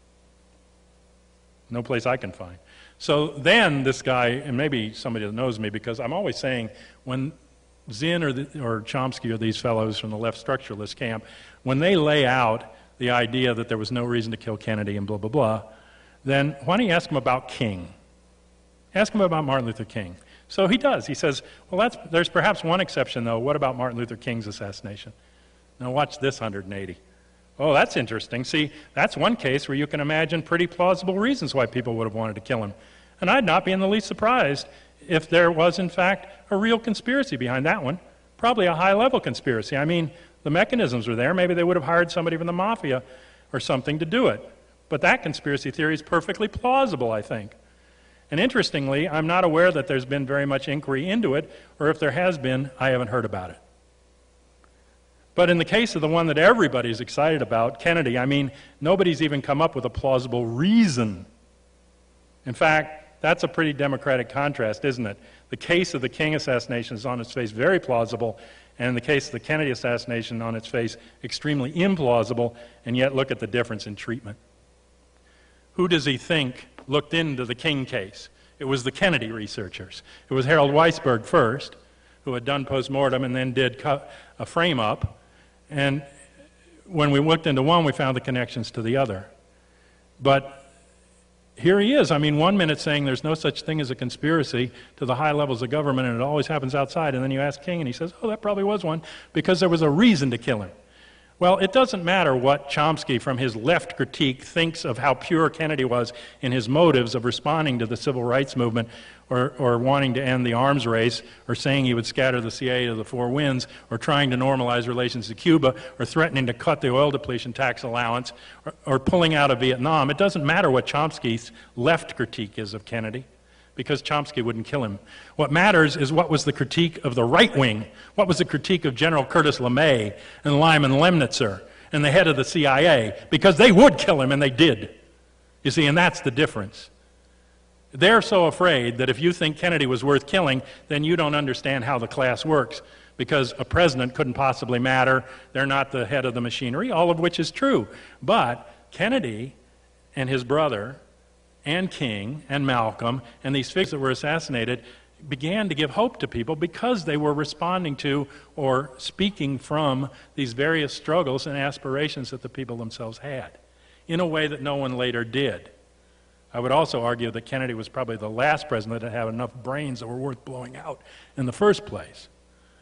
No place I can find. So then this guy, and maybe somebody that knows me, because I'm always saying when Zinn or, the, or Chomsky or these fellows from the left structuralist camp, when they lay out the idea that there was no reason to kill Kennedy and blah, blah, blah, then why don't you ask him about King? Ask him about Martin Luther King. So he does. He says, well, that's, there's perhaps one exception, though. What about Martin Luther King's assassination? Now watch this one hundred eighty. Oh, that's interesting. See, that's one case where you can imagine pretty plausible reasons why people would have wanted to kill him. And I'd not be in the least surprised if there was, in fact, a real conspiracy behind that one. Probably a high-level conspiracy. I mean, the mechanisms were there. Maybe they would have hired somebody from the mafia or something to do it. But that conspiracy theory is perfectly plausible, I think. And interestingly, I'm not aware that there's been very much inquiry into it, or if there has been, I haven't heard about it. But in the case of the one that everybody's excited about, Kennedy, I mean, nobody's even come up with a plausible reason. In fact, that's a pretty democratic contrast, isn't it? The case of the King assassination is on its face very plausible, and the case of the Kennedy assassination on its face extremely implausible, and yet look at the difference in treatment. Who does he think looked into the King case? It was the Kennedy researchers. It was Harold Weisberg first, who had done postmortem and then did a frame-up. And when we looked into one, we found the connections to the other. But here he is. I mean, one minute saying there's no such thing as a conspiracy to the high levels of government and it always happens outside. And then you ask King and he says, oh, that probably was one because there was a reason to kill him. Well, it doesn't matter what Chomsky, from his left critique, thinks of how pure Kennedy was in his motives of responding to the civil rights movement or, or wanting to end the arms race or saying he would scatter the C I A to the four winds or trying to normalize relations to Cuba or threatening to cut the oil depletion tax allowance or, or pulling out of Vietnam. It doesn't matter what Chomsky's left critique is of Kennedy, because Chomsky wouldn't kill him. What matters is what was the critique of the right wing, what was the critique of General Curtis LeMay and Lyman Lemnitzer and the head of the C I A, because they would kill him, and they did. You see, and that's the difference. They're so afraid that if you think Kennedy was worth killing, then you don't understand how the class works, because a president couldn't possibly matter. They're not the head of the machinery, all of which is true. But Kennedy and his brother and King and Malcolm and these figures that were assassinated began to give hope to people because they were responding to or speaking from these various struggles and aspirations that the people themselves had in a way that no one later did. I would also argue that Kennedy was probably the last president that had enough brains that were worth blowing out in the first place.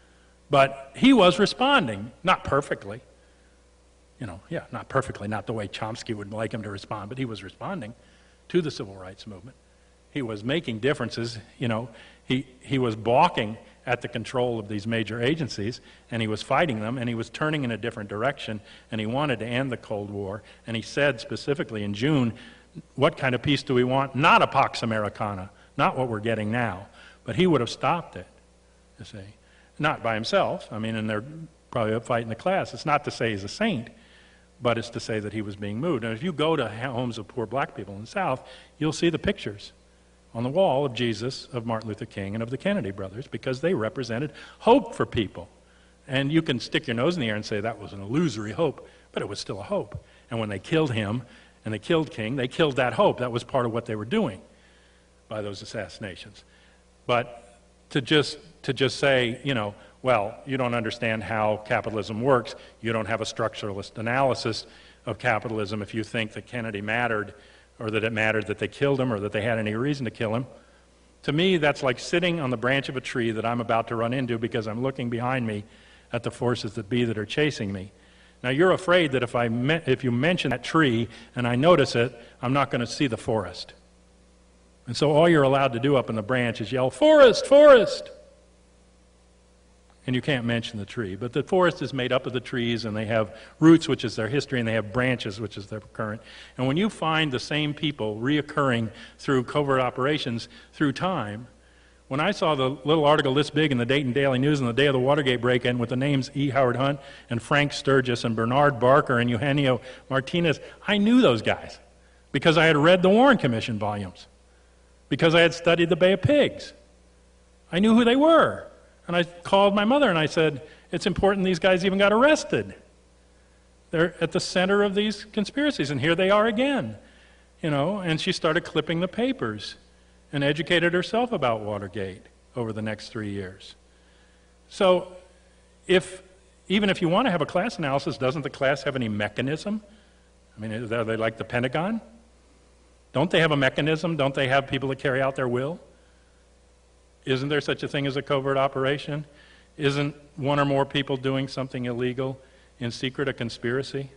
But he was responding, not perfectly. You know, yeah, not perfectly, not the way Chomsky would like him to respond, but he was responding to the civil rights movement. He was making differences, you know, he, he was balking at the control of these major agencies, and he was fighting them, and he was turning in a different direction, and he wanted to end the Cold War, and he said specifically in June, what kind of peace do we want? Not a Pax Americana, not what we're getting now, but he would have stopped it, you see. Not by himself, I mean, and they're probably a fight in the class. It's not to say he's a saint, but it's to say that he was being moved. And if you go to homes of poor black people in the South, you'll see the pictures on the wall of Jesus, of Martin Luther King, and of the Kennedy brothers, because they represented hope for people. And you can stick your nose in the air and say that was an illusory hope, but it was still a hope. And when they killed him and they killed King, they killed that hope. That was part of what they were doing by those assassinations. But to just, to just say, you know, well, you don't understand how capitalism works, you don't have a structuralist analysis of capitalism if you think that Kennedy mattered, or that it mattered that they killed him, or that they had any reason to kill him. To me, that's like sitting on the branch of a tree that I'm about to run into because I'm looking behind me at the forces that be that are chasing me. Now, you're afraid that if, I me if you mention that tree and I notice it, I'm not going to see the forest. And so all you're allowed to do up in the branch is yell, "Forest, forest!" And you can't mention the tree. But the forest is made up of the trees, and they have roots, which is their history, and they have branches, which is their current. And when you find the same people reoccurring through covert operations through time, when I saw the little article this big in the Dayton Daily News on the day of the Watergate break-in with the names E. Howard Hunt and Frank Sturgis and Bernard Barker and Eugenio Martinez, I knew those guys because I had read the Warren Commission volumes, because I had studied the Bay of Pigs. I knew who they were. And I called my mother and I said, it's important these guys even got arrested. They're at the center of these conspiracies, and here they are again. You know, and she started clipping the papers and educated herself about Watergate over the next three years. So if, even if you want to have a class analysis, doesn't the class have any mechanism? I mean, are they like the Pentagon? Don't they have a mechanism? Don't they have people that carry out their will? Isn't there such a thing as a covert operation? Isn't one or more people doing something illegal in secret a conspiracy?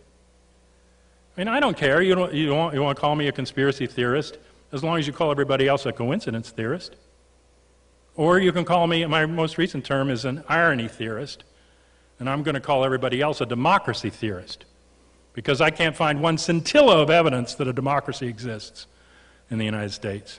I mean, I don't care. You don't, you don't, you want to call me a conspiracy theorist, as long as you call everybody else a coincidence theorist. Or you can call me, my most recent term is an irony theorist, and I'm going to call everybody else a democracy theorist, because I can't find one scintilla of evidence that a democracy exists in the United States.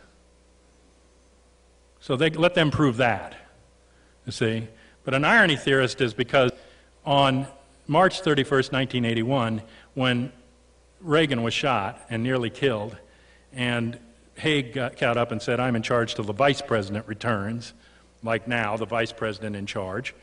So they let them prove that, you see. But an irony theorist is because on March thirty-first, nineteen eighty-one, when Reagan was shot and nearly killed, and Haig got, got up and said, I'm in charge till the vice president returns, like now, the vice president in charge.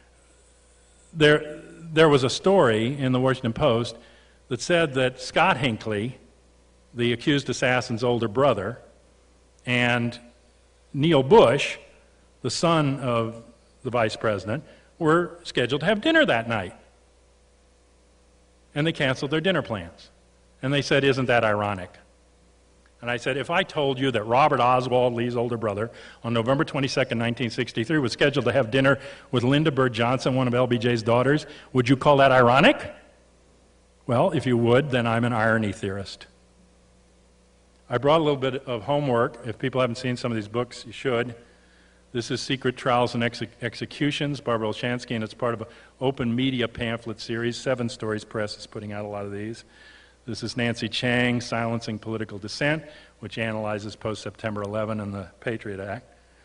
There, there was a story in the Washington Post that said that Scott Hinckley, the accused assassin's older brother, and Neil Bush, the son of the vice president, were scheduled to have dinner that night. And they canceled their dinner plans. And they said, isn't that ironic? And I said, if I told you that Robert Oswald, Lee's older brother, on November twenty-second, nineteen sixty-three, was scheduled to have dinner with Linda Bird Johnson, one of L B J's daughters, would you call that ironic? Well, if you would, then I'm an irony theorist. I brought a little bit of homework. If people haven't seen some of these books, you should. This is Secret Trials and Exe Executions, Barbara Olshansky, and it's part of an open media pamphlet series. Seven Stories Press is putting out a lot of these. This is Nancy Chang, Silencing Political Dissent, which analyzes post-September eleventh and the Patriot Act.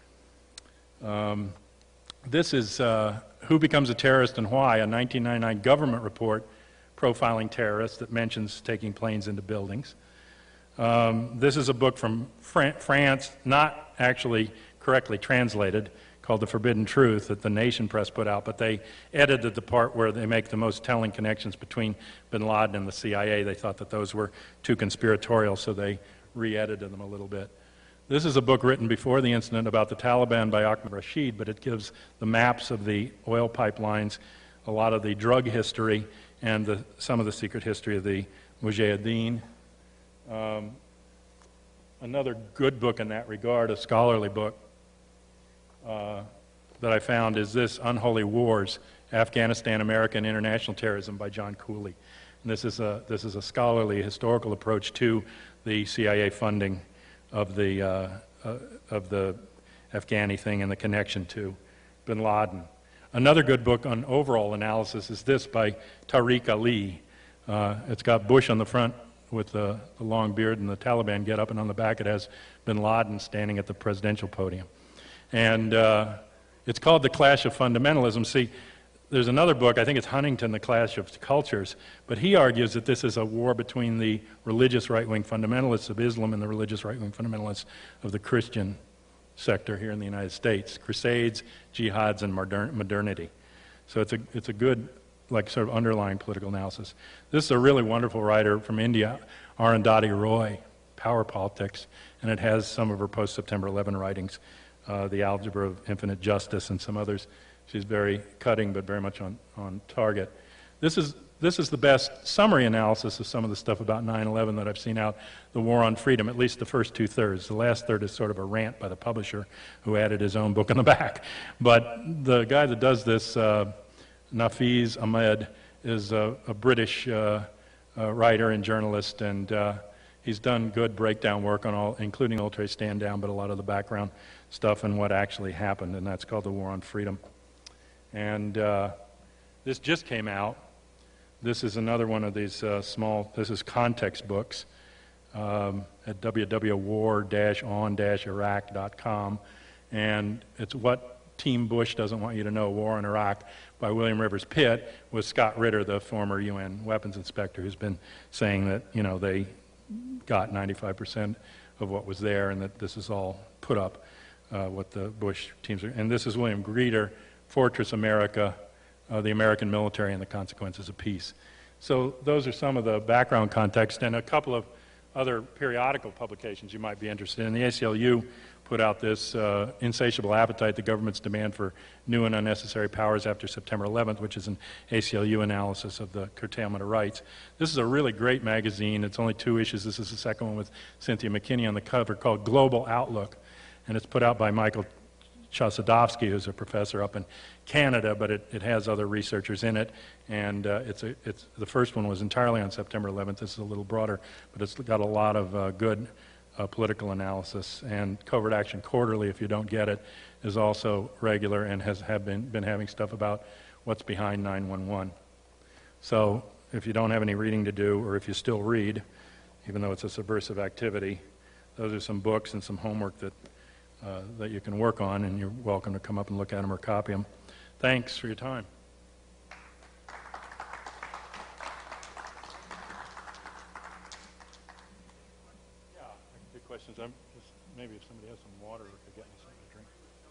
Um, this is uh, Who Becomes a Terrorist and Why, a nineteen ninety-nine government report profiling terrorists that mentions taking planes into buildings. Um, this is a book from Fran France, not actually correctly translated, called The Forbidden Truth, that the Nation Press put out, but they edited the part where they make the most telling connections between bin Laden and the C I A. They thought that those were too conspiratorial, so they re-edited them a little bit. This is a book written before the incident about the Taliban by Ahmed Rashid, but it gives the maps of the oil pipelines, a lot of the drug history, and the, some of the secret history of the Mujahideen. Um, another good book in that regard, a scholarly book, uh, that I found is this, Unholy Wars, Afghanistan, America, and International Terrorism by John Cooley. And this is a, this is a scholarly, historical approach to the C I A funding of the, uh, uh, of the Afghani thing and the connection to bin Laden. Another good book on overall analysis is this by Tariq Ali. Uh, it's got Bush on the front with the, the long beard and the Taliban get up, and on the back it has bin Laden standing at the presidential podium. And uh, it's called The Clash of Fundamentalism. See, there's another book, I think it's Huntington, The Clash of Cultures, but he argues that this is a war between the religious right-wing fundamentalists of Islam and the religious right-wing fundamentalists of the Christian sector here in the United States. Crusades, jihads, and modern, modernity. So it's a, it's a good, like, sort of underlying political analysis. This is a really wonderful writer from India, Arundhati Roy, Power Politics, and it has some of her post-September eleven writings, uh, The Algebra of Infinite Justice and some others. She's very cutting, but very much on, on target. This is, this is the best summary analysis of some of the stuff about nine eleven that I've seen out, The War on Freedom, at least the first two-thirds. The last third is sort of a rant by the publisher who added his own book in the back. But the guy that does this, uh, Nafiz Ahmed, is a, a British uh, uh, writer and journalist, and uh, he's done good breakdown work on all, including military stand down, but a lot of the background stuff and what actually happened, and that's called The War on Freedom. And uh, this just came out. This is another one of these uh, small, this is context books um, at w w w dot war dash on dash iraq dot com, and it's What Team Bush Doesn't Want You to Know, War in Iraq by William Rivers Pitt, with Scott Ritter, the former U N weapons inspector, who's been saying that, you know, they got ninety-five percent of what was there and that this is all put up, uh, what the Bush teams are. And this is William Greeter, Fortress America, uh, the American Military and the Consequences of Peace. So those are some of the background context, and a couple of other periodical publications you might be interested in. The A C L U put out this uh, Insatiable Appetite, the Government's Demand for New and Unnecessary Powers After September eleventh, which is an A C L U analysis of the curtailment of rights. This is a really great magazine. It's only two issues. This is the second one with Cynthia McKinney on the cover, called Global Outlook, and it's put out by Michael Chosadovsky, who's a professor up in Canada, but it, it has other researchers in it, and uh, it's a, it's, the first one was entirely on September eleventh. This is a little broader, but it's got a lot of uh, good uh, political analysis. And Covert Action Quarterly, if you don't get it, is also regular and has have been, been having stuff about what's behind nine one one. So if you don't have any reading to do, or if you still read, even though it's a subversive activity, those are some books and some homework that Uh, that you can work on, and you're welcome to come up and look at them or copy them. Thanks for your time. Yeah, good questions. I'm just, maybe if somebody has some water, we could get me something to drink.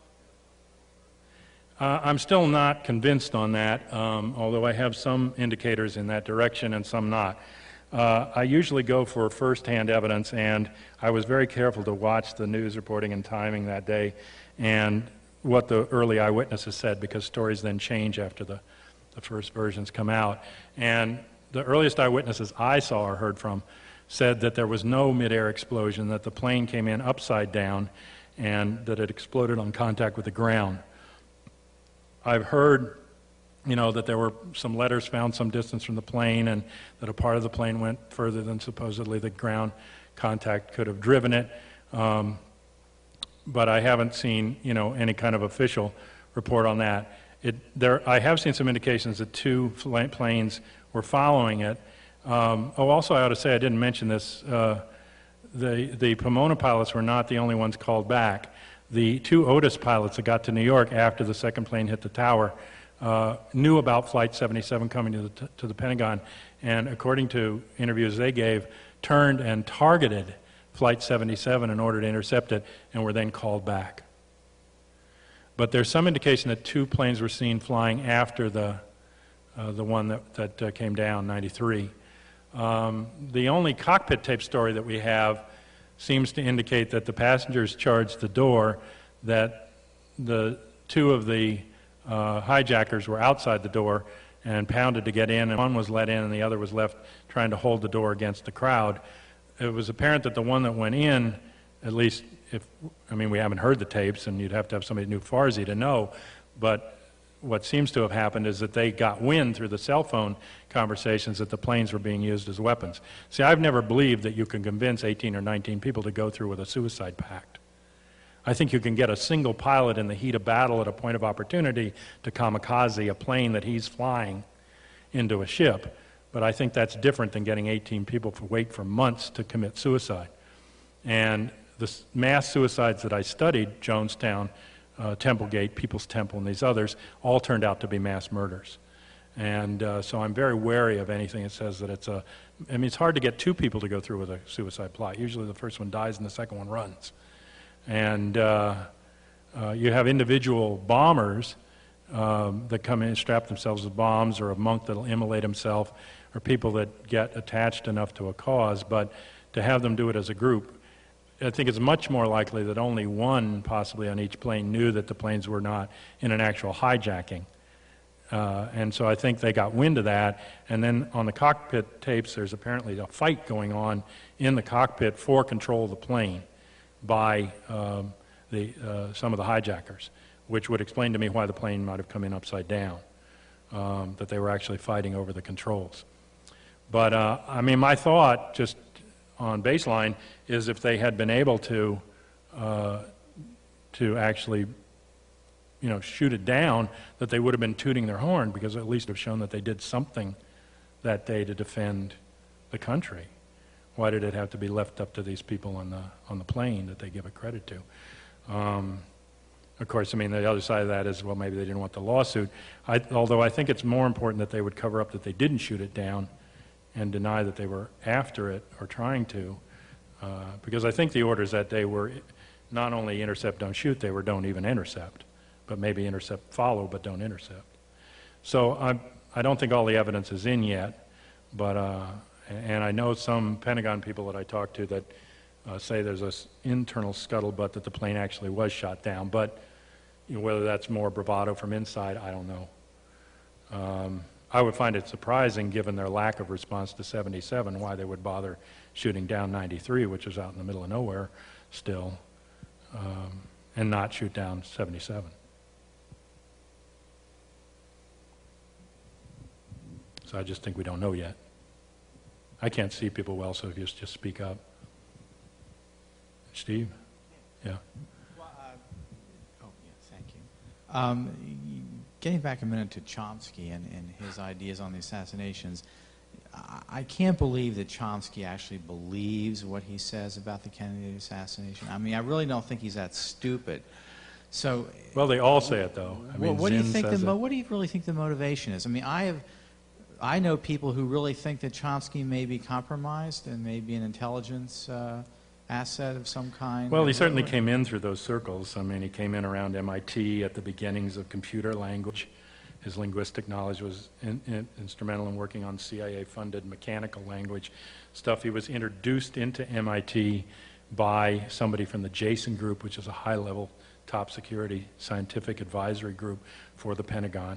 Uh, I'm still not convinced on that, um, although I have some indicators in that direction and some not. Uh, I usually go for first-hand evidence, and I was very careful to watch the news reporting and timing that day and what the early eyewitnesses said, because stories then change after the, the first versions come out. And the earliest eyewitnesses I saw or heard from said that there was no mid-air explosion, that the plane came in upside down, and that it exploded on contact with the ground. I've heard you know, that there were some letters found some distance from the plane, and that a part of the plane went further than supposedly the ground contact could have driven it. Um, but I haven't seen, you know, any kind of official report on that. It, there, I have seen some indications that two planes were following it. Um, oh, also I ought to say, I didn't mention this, uh, the, the Pomona pilots were not the only ones called back. The two Otis pilots that got to New York after the second plane hit the tower Uh, knew about Flight seventy-seven coming to the, t to the Pentagon, and according to interviews they gave, turned and targeted Flight seventy-seven in order to intercept it, and were then called back. But there's some indication that two planes were seen flying after the, uh, the one that, that uh, came down, ninety-three. Um, the only cockpit tape story that we have seems to indicate that the passengers charged the door, that the two of the Uh, hijackers were outside the door and pounded to get in, and one was let in and the other was left trying to hold the door against the crowd. It was apparent that the one that went in, at least if, I mean, we haven't heard the tapes, and you'd have to have somebody who knew Farsi to know, But what seems to have happened is that they got wind through the cell phone conversations that the planes were being used as weapons. See, I've never believed that you can convince eighteen or nineteen people to go through with a suicide pact. I think you can get a single pilot in the heat of battle at a point of opportunity to kamikaze a plane that he's flying into a ship. But I think that's different than getting eighteen people to wait for months to commit suicide. And the mass suicides that I studied, Jonestown, uh, Templegate, People's Temple, and these others, all turned out to be mass murders. And uh, so I'm very wary of anything that says that it's a, I mean, it's hard to get two people to go through with a suicide plot. Usually the first one dies and the second one runs. And uh, uh, you have individual bombers um, that come in and strap themselves with bombs, or a monk that'll immolate himself, or people that get attached enough to a cause. But to have them do it as a group, I think it's much more likely that only one, possibly on each plane, knew that the planes were not in an actual hijacking. Uh, and so I think they got wind of that. And then on the cockpit tapes, there's apparently a fight going on in the cockpit for control of the plane by um, the, uh, some of the hijackers, which would explain to me why the plane might have come in upside down, um, that they were actually fighting over the controls. But, uh, I mean, my thought, just on baseline, is if they had been able to, uh, to actually, you know, shoot it down, that they would have been tooting their horn, because at least have shown that they did something that day to defend the country. Why did it have to be left up to these people on the on the plane that they give it credit to? Um, of course, I mean, the other side of that is, well, maybe they didn't want the lawsuit. I, although I think it's more important that they would cover up that they didn't shoot it down and deny that they were after it or trying to, uh, because I think the orders that day were not only intercept, don't shoot, they were don't even intercept, but maybe intercept, follow, but don't intercept. So I, I don't think all the evidence is in yet, but, uh, and I know some Pentagon people that I talked to that uh, say there's an internal scuttlebutt that the plane actually was shot down, but you know, whether that's more bravado from inside, I don't know. Um, I would find it surprising, given their lack of response to seventy-seven, why they would bother shooting down ninety-three, which is out in the middle of nowhere still, um, and not shoot down seventy-seven. So I just think we don't know yet. I can't see people well, so if you just speak up. Steve? Yeah. Well, uh, oh, yeah, thank you. Um, getting back a minute to Chomsky and, and his ideas on the assassinations, I, I can't believe that Chomsky actually believes what he says about the Kennedy assassination. I mean, I really don't think he's that stupid. So, well, they all say it, though. I mean, what do you think the mo what do you really think the motivation is? I mean, I have, I know people who really think that Chomsky may be compromised and may be an intelligence uh, asset of some kind. Well, he certainly came in through those circles. I mean, he came in around M I T at the beginnings of computer language. His linguistic knowledge was in, in, instrumental in working on C I A-funded mechanical language stuff. He was introduced into M I T by somebody from the Jason Group, which is a high-level, top-security scientific advisory group for the Pentagon,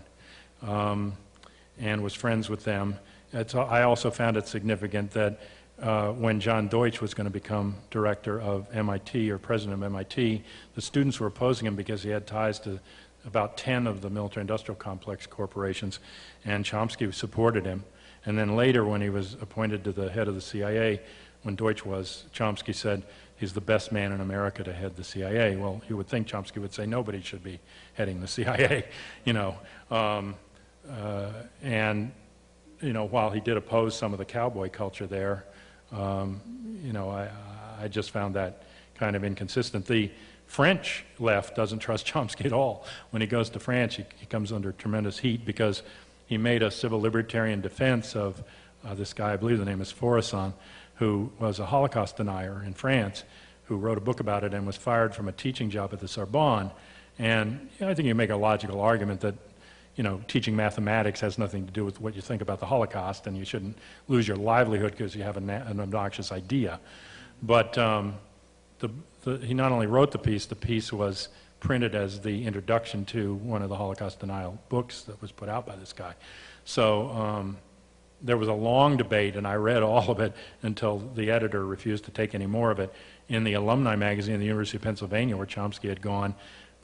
um, and was friends with them. It's, I also found it significant that Uh, when John Deutsch was going to become director of M I T or president of M I T, the students were opposing him because he had ties to about ten of the military-industrial complex corporations, and Chomsky supported him. And then later, when he was appointed to the head of the C I A, when Deutsch was, Chomsky said he's the best man in America to head the C I A. Well, you would think Chomsky would say nobody should be heading the C I A, you know. Um, uh, and, you know, while he did oppose some of the cowboy culture there, Um, you know, I, I just found that kind of inconsistent. The French left doesn't trust Chomsky at all. When he goes to France, he, he comes under tremendous heat because he made a civil libertarian defense of uh, this guy, I believe the name is Faurisson, who was a Holocaust denier in France, who wrote a book about it and was fired from a teaching job at the Sorbonne. And you know, I think you make a logical argument that you know, teaching mathematics has nothing to do with what you think about the Holocaust, and you shouldn't lose your livelihood because you have an, an obnoxious idea. But um, the, the, he not only wrote the piece, the piece was printed as the introduction to one of the Holocaust denial books that was put out by this guy. So um, there was a long debate, and I read all of it until the editor refused to take any more of it. In the alumni magazine of the University of Pennsylvania, where Chomsky had gone,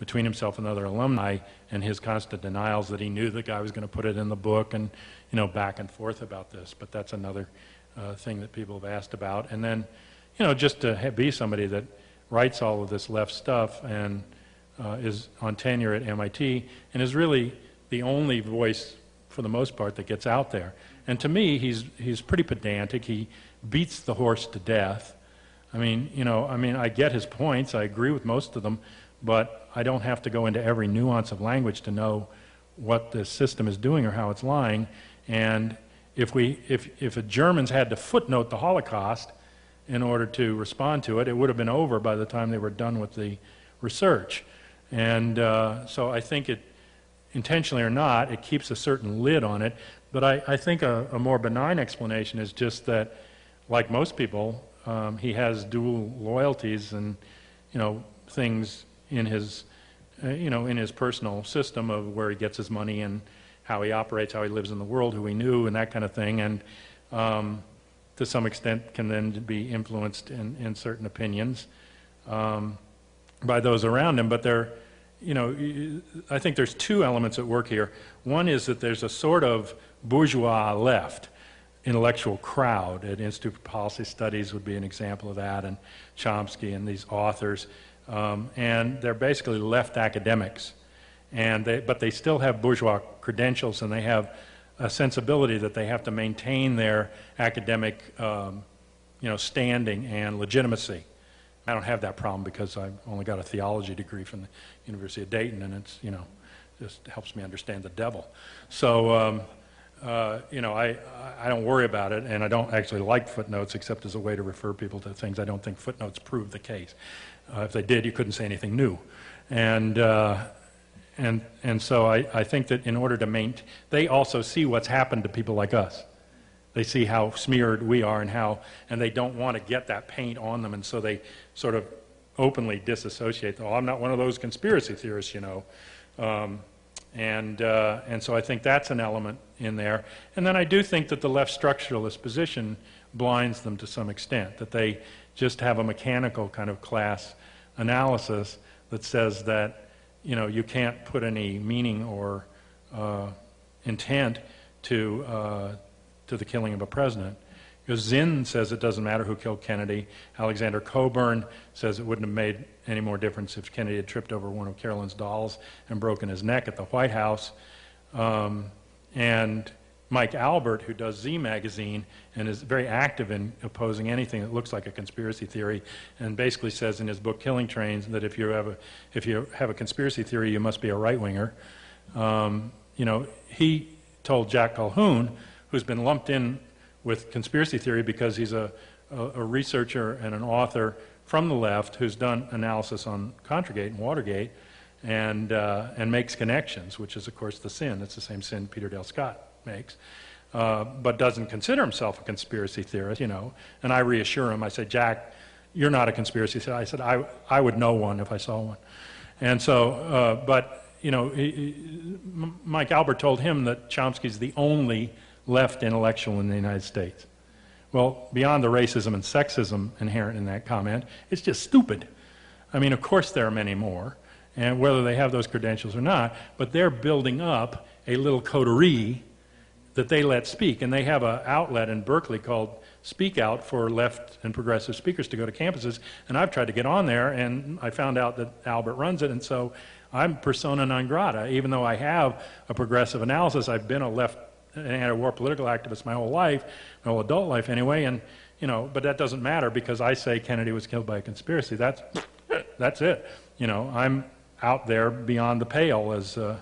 between himself and other alumni, and his constant denials that he knew the guy was going to put it in the book, and, you know, back and forth about this. But that's another uh, thing that people have asked about. And then, you know, just to ha- be somebody that writes all of this left stuff and uh, is on tenure at M I T and is really the only voice, for the most part, that gets out there. And to me, he's he's pretty pedantic. He beats the horse to death. I mean, you know, I mean, I get his points. I agree with most of them, but I don't have to go into every nuance of language to know what the system is doing or how it's lying. And if we, if if the Germans had to footnote the Holocaust in order to respond to it, it would have been over by the time they were done with the research. And uh, so I think it, intentionally or not, it keeps a certain lid on it. But I, I think a, a more benign explanation is just that, like most people, um, he has dual loyalties and, you know, things in his, uh, you know, in his personal system of where he gets his money and how he operates, how he lives in the world, who he knew, and that kind of thing. And um, to some extent can then be influenced in, in certain opinions um, by those around him. But they're, you know, I think there's two elements at work here. One is that there's a sort of bourgeois left intellectual crowd. At Institute for Policy Studies would be an example of that, and Chomsky and these authors. Um, and they're basically left academics. And they, but they still have bourgeois credentials, and they have a sensibility that they have to maintain their academic um, you know, standing and legitimacy. I don't have that problem because I've only got a theology degree from the University of Dayton, and it's, you know, just helps me understand the devil. So, um, uh, you know, I, I don't worry about it, and I don't actually like footnotes except as a way to refer people to things. I don't think footnotes prove the case. Uh, if they did, you couldn't say anything new. And, uh, and, and so I, I think that in order to maintain, they also see what's happened to people like us. They see how smeared we are and how, and they don't want to get that paint on them, and so they sort of openly disassociate. Oh, I'm not one of those conspiracy theorists, you know. Um, and, uh, and so I think that's an element in there. And then I do think that the left structuralist position blinds them to some extent, that they just have a mechanical kind of class analysis that says that, you know, you can't put any meaning or uh, intent to uh, to the killing of a president. Because Zinn says it doesn't matter who killed Kennedy. Alexander Coburn says it wouldn't have made any more difference if Kennedy had tripped over one of Carolyn's dolls and broken his neck at the White House. Um, and Mike Albert, who does Z Magazine and is very active in opposing anything that looks like a conspiracy theory, and basically says in his book Killing Trains that if you have a, if you have a conspiracy theory, you must be a right-winger. Um, you know, he told Jack Calhoun, who's been lumped in with conspiracy theory because he's a, a, a researcher and an author from the left who's done analysis on Contragate and Watergate and, uh, and makes connections, which is, of course, the sin. It's the same sin Peter Dale Scott makes, uh, but doesn't consider himself a conspiracy theorist, you know. And I reassure him. I say, Jack, you're not a conspiracy theorist. I said, I, I would know one if I saw one. And so, uh, but, you know, he, he, Mike Albert told him that Chomsky's the only left intellectual in the United States. Well, beyond the racism and sexism inherent in that comment, it's just stupid. I mean, of course there are many more, and whether they have those credentials or not, but they're building up a little coterie that they let speak, and they have an outlet in Berkeley called Speak Out for left and progressive speakers to go to campuses, and I've tried to get on there, and I found out that Albert runs it, and so I'm persona non grata. Even though I have a progressive analysis, I've been a left an anti-war political activist my whole life, my whole adult life anyway, and, you know, but that doesn't matter because I say Kennedy was killed by a conspiracy. That's, that's it. You know, I'm out there beyond the pale, as, uh,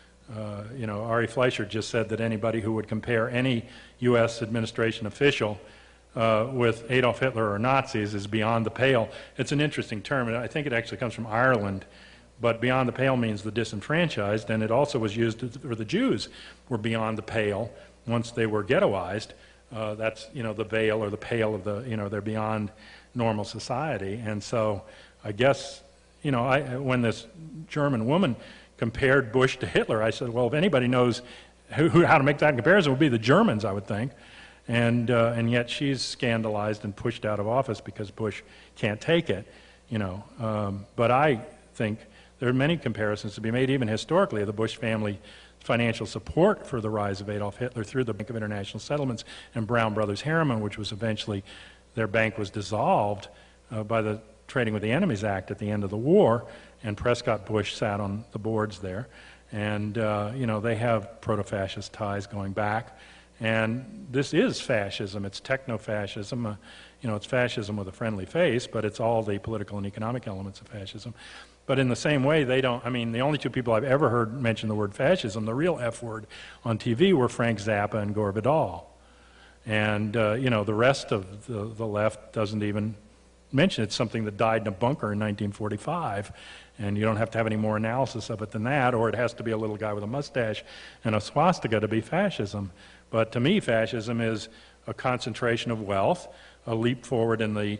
uh, you know, Ari Fleischer just said that anybody who would compare any U S administration official uh, with Adolf Hitler or Nazis is beyond the pale. It's an interesting term, and I think it actually comes from Ireland. But beyond the pale means the disenfranchised, and it also was used for the Jews were beyond the pale once they were ghettoized. Uh, that's, you know, the veil or the pale of the, you know, they're beyond normal society. And so I guess, you know, I, when this German woman compared Bush to Hitler, I said, well, if anybody knows who, who, how to make that comparison, it would be the Germans, I would think. And, uh, and yet she's scandalized and pushed out of office because Bush can't take it, you know. Um, but I think there are many comparisons to be made, even historically, of the Bush family financial support for the rise of Adolf Hitler through the Bank of International Settlements and Brown Brothers Harriman, which was eventually, their bank was dissolved uh, by the Trading with the Enemies Act at the end of the war, and Prescott Bush sat on the boards there. And, uh, you know, they have proto-fascist ties going back. And this is fascism. It's techno-fascism. Uh, you know, it's fascism with a friendly face, but it's all the political and economic elements of fascism. But in the same way, they don't, I mean, the only two people I've ever heard mention the word fascism, the real F word, on T V were Frank Zappa and Gore Vidal. And, uh, you know, the rest of the, the left doesn't even mention it's something that died in a bunker in nineteen forty-five. And you don't have to have any more analysis of it than that, or it has to be a little guy with a mustache and a swastika to be fascism. But to me, fascism is a concentration of wealth, a leap forward in the,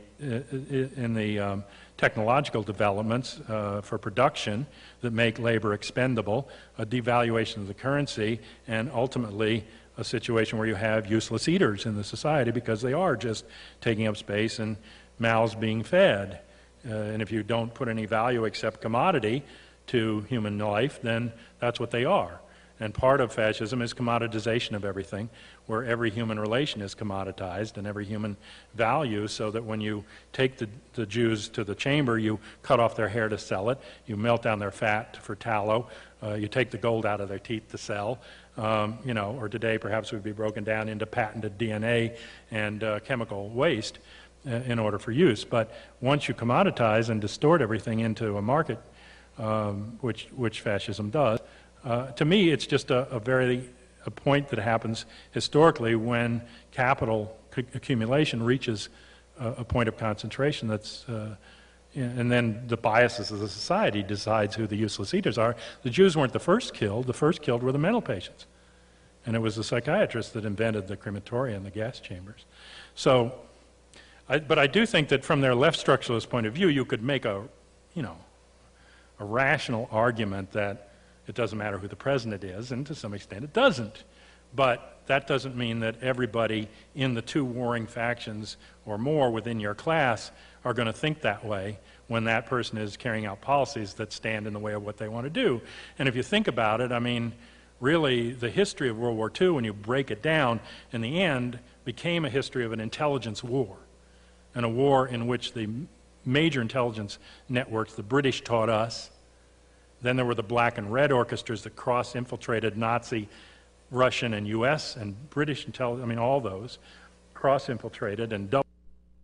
in the um, technological developments uh, for production that make labor expendable, a devaluation of the currency, and ultimately a situation where you have useless eaters in the society because they are just taking up space and mouths being fed. Uh, and if you don't put any value except commodity to human life, then that's what they are. And part of fascism is commoditization of everything, where every human relation is commoditized and every human value, so that when you take the, the Jews to the chamber, you cut off their hair to sell it, you melt down their fat for tallow, uh, you take the gold out of their teeth to sell, um, you know, or today perhaps it would be broken down into patented D N A and uh, chemical waste uh, in order for use. But once you commoditize and distort everything into a market, um, which, which fascism does, Uh, to me, it's just a, a very a point that happens historically when capital accumulation reaches a, a point of concentration that's, uh, and then the biases of the society decides who the useless eaters are. The Jews weren't the first killed. The first killed were the mental patients. And it was the psychiatrists that invented the crematoria and the gas chambers. So, I, but I do think that from their left structuralist point of view, you could make a, you know, a rational argument that it doesn't matter who the president is, and to some extent it doesn't. But that doesn't mean that everybody in the two warring factions or more within your class are going to think that way when that person is carrying out policies that stand in the way of what they want to do. And if you think about it, I mean, really the history of World War Two, when you break it down, in the end became a history of an intelligence war, and a war in which the major intelligence networks, the British taught us. Then there were the black and red orchestras that cross-infiltrated Nazi, Russian, and U S and British intelligence, I mean all those, cross-infiltrated and double.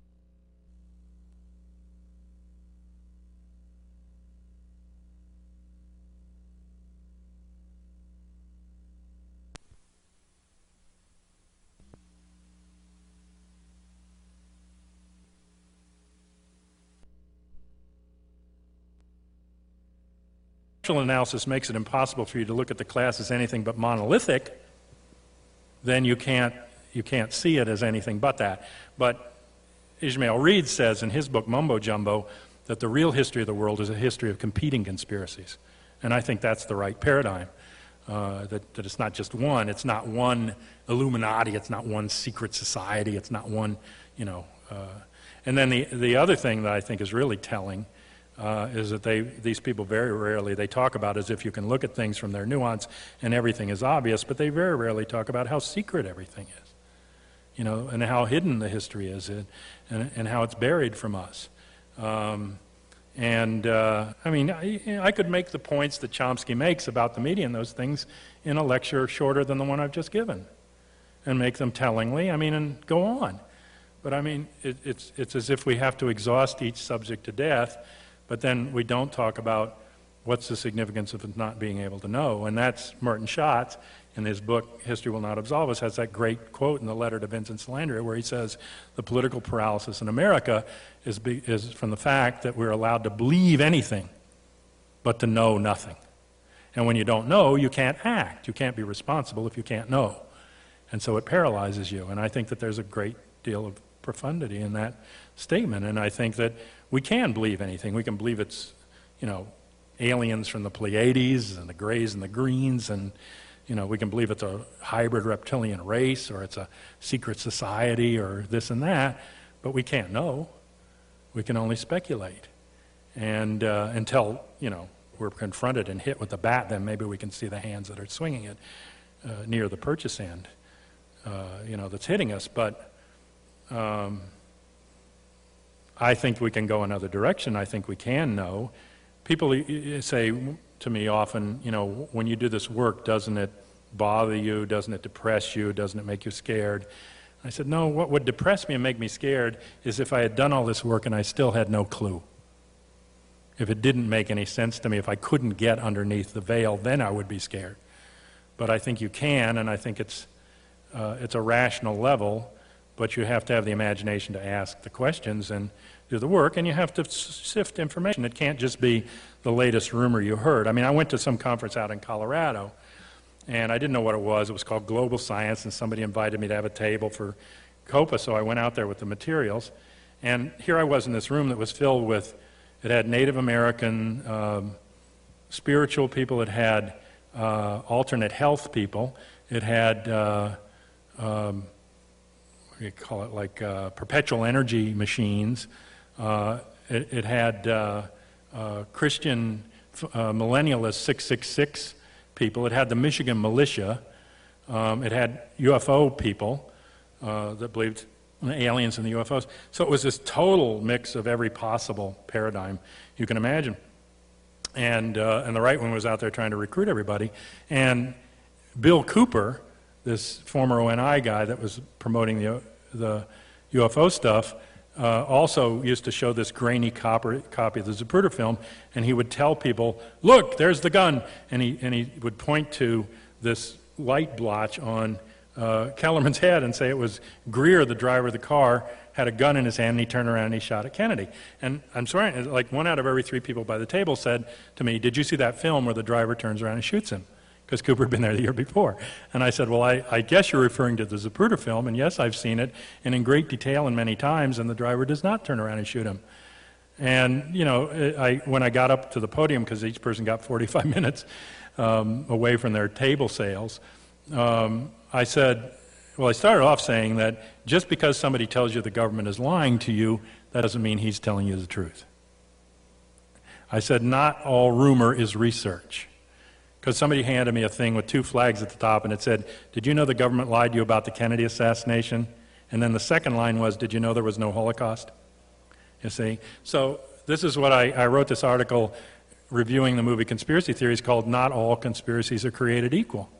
Analysis makes it impossible for you to look at the class as anything but monolithic, then you can't, you can't see it as anything but that. But Ishmael Reed says in his book Mumbo Jumbo that the real history of the world is a history of competing conspiracies. And I think that's the right paradigm, uh, that, that it's not just one. It's not one Illuminati. It's not one secret society. It's not one, you know. Uh, and then the, the other thing that I think is really telling Uh, is that they, these people very rarely, they talk about as if you can look at things from their nuance and everything is obvious, but they very rarely talk about how secret everything is, you know, and how hidden the history is, and, and, and how it's buried from us. Um, and, uh, I mean, I, I could make the points that Chomsky makes about the media and those things in a lecture shorter than the one I've just given, and make them tellingly, I mean, and go on. But I mean, it, it's, it's as if we have to exhaust each subject to death, but then we don't talk about what's the significance of not being able to know. And that's Merton Schatz, in his book, History Will Not Absolve Us, has that great quote in the letter to Vincent Salandria where he says, the political paralysis in America is, be, is from the fact that we're allowed to believe anything, but to know nothing. And when you don't know, you can't act. You can't be responsible if you can't know. And so it paralyzes you. And I think that there's a great deal of profundity in that statement. And I think that we can believe anything. We can believe it's, you know, aliens from the Pleiades and the grays and the greens, and, you know, we can believe it's a hybrid reptilian race or it's a secret society or this and that, but we can't know. We can only speculate. And uh, until, you know, we're confronted and hit with the bat, then maybe we can see the hands that are swinging it uh, near the purchase end, uh, you know, that's hitting us. But um, I think we can go another direction. I think we can know. People say to me often, you know, when you do this work, doesn't it bother you? Doesn't it depress you? Doesn't it make you scared? I said, no, what would depress me and make me scared is if I had done all this work and I still had no clue. If it didn't make any sense to me, if I couldn't get underneath the veil, then I would be scared. But I think you can, and I think it's, uh, it's a rational level, but you have to have the imagination to ask the questions and do the work, and you have to sift information. It can't just be the latest rumor you heard. I mean, I went to some conference out in Colorado, and I didn't know what it was. It was called Global Science, and somebody invited me to have a table for COPA, so I went out there with the materials. And here I was in this room that was filled with, it had Native American um, spiritual people, it had uh, alternate health people, it had, uh, um, what do you call it, like uh, perpetual energy machines, uh, it, it had uh, uh, Christian uh, millennialist six six six people. It had the Michigan militia. Um, it had U F O people uh, that believed in the aliens and the U F Os. So it was this total mix of every possible paradigm you can imagine. And, uh, and the right wing was out there trying to recruit everybody. And Bill Cooper, this former O N I guy that was promoting the, the U F O stuff, uh, also used to show this grainy copy, copy of the Zapruder film, and he would tell people, look, there's the gun. And he, and he would point to this light blotch on uh, Kellerman's head and say it was Greer, the driver of the car, had a gun in his hand, and he turned around and he shot at Kennedy. And I'm sorry, like one out of every three people by the table said to me, did you see that film where the driver turns around and shoots him? Because Cooper had been there the year before. And I said, well, I, I guess you're referring to the Zapruder film, and yes, I've seen it, and in great detail and many times, and the driver does not turn around and shoot him. And, you know, I, when I got up to the podium, because each person got forty-five minutes um, away from their table sales, um, I said, well, I started off saying that just because somebody tells you the government is lying to you, that doesn't mean he's telling you the truth. I said, not all rumor is research. Because somebody handed me a thing with two flags at the top, and it said, did you know the government lied to you about the Kennedy assassination? And then the second line was, did you know there was no Holocaust? You see? So this is what I, I wrote this article reviewing the movie Conspiracy Theories called Not All Conspiracies Are Created Equal.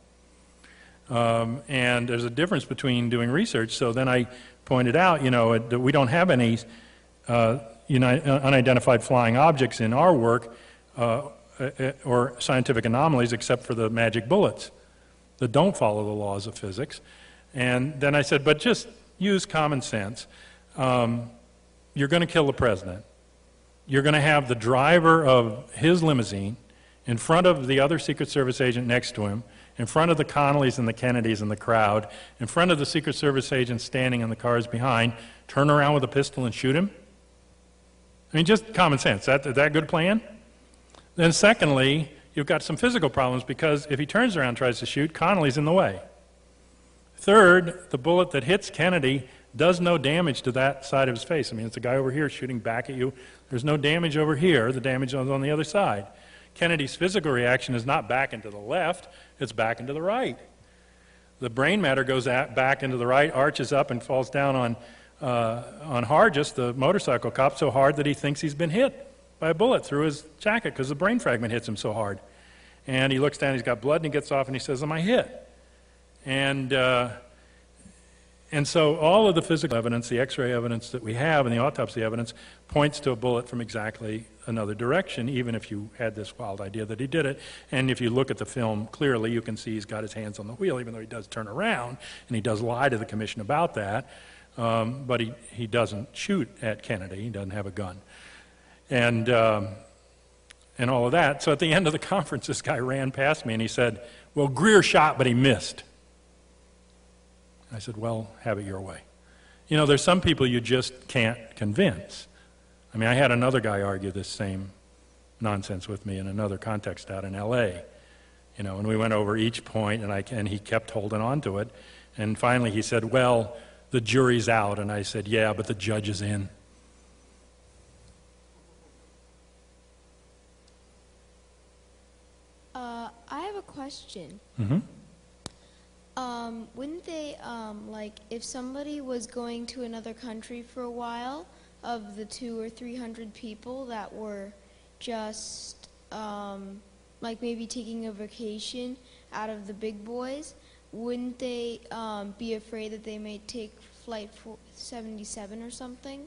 Um, and there's a difference between doing research. So then I pointed out, you know, that we don't have any uh, uni- unidentified flying objects in our work, uh, or scientific anomalies, except for the magic bullets that don't follow the laws of physics. And then I said, but just use common sense. Um, you're going to kill the president. You're going to have the driver of his limousine in front of the other Secret Service agent next to him, in front of the Connollys and the Kennedys in the crowd, in front of the Secret Service agent standing in the cars behind, turn around with a pistol and shoot him? I mean, just common sense. That, is that a good plan? Then secondly, you've got some physical problems because if he turns around and tries to shoot, Connolly's in the way. Third, the bullet that hits Kennedy does no damage to that side of his face. I mean, it's a guy over here shooting back at you. There's no damage over here. The damage is on the other side. Kennedy's physical reaction is not back into the left, it's back into the right. The brain matter goes at, back into the right, arches up and falls down on, uh, on Hargis, the motorcycle cop, so hard that he thinks he's been hit by a bullet through his jacket because the brain fragment hits him so hard. And he looks down, he's got blood, and he gets off and he says, am I hit? And, uh, and so all of the physical evidence, the x-ray evidence that we have and the autopsy evidence points to a bullet from exactly another direction, even if you had this wild idea that he did it. And if you look at the film clearly, you can see he's got his hands on the wheel, even though he does turn around, and he does lie to the commission about that. Um, but he, he doesn't shoot at Kennedy, he doesn't have a gun. And, um, and all of that. So at the end of the conference, this guy ran past me and he said, well, Greer shot, but he missed. I said, well, have it your way. You know, there's some people you just can't convince. I mean, I had another guy argue this same nonsense with me in another context out in L A. You know, and we went over each point, and, I, and he kept holding on to it. And finally he said, well, the jury's out. And I said, yeah, but the judge is in. question. Mm-hmm. Um, wouldn't they, um, like, if somebody was going to another country for a while, of the two or three hundred people that were just, um, like, maybe taking a vacation out of the big boys, wouldn't they um, be afraid that they may take flight seventy-seven or something?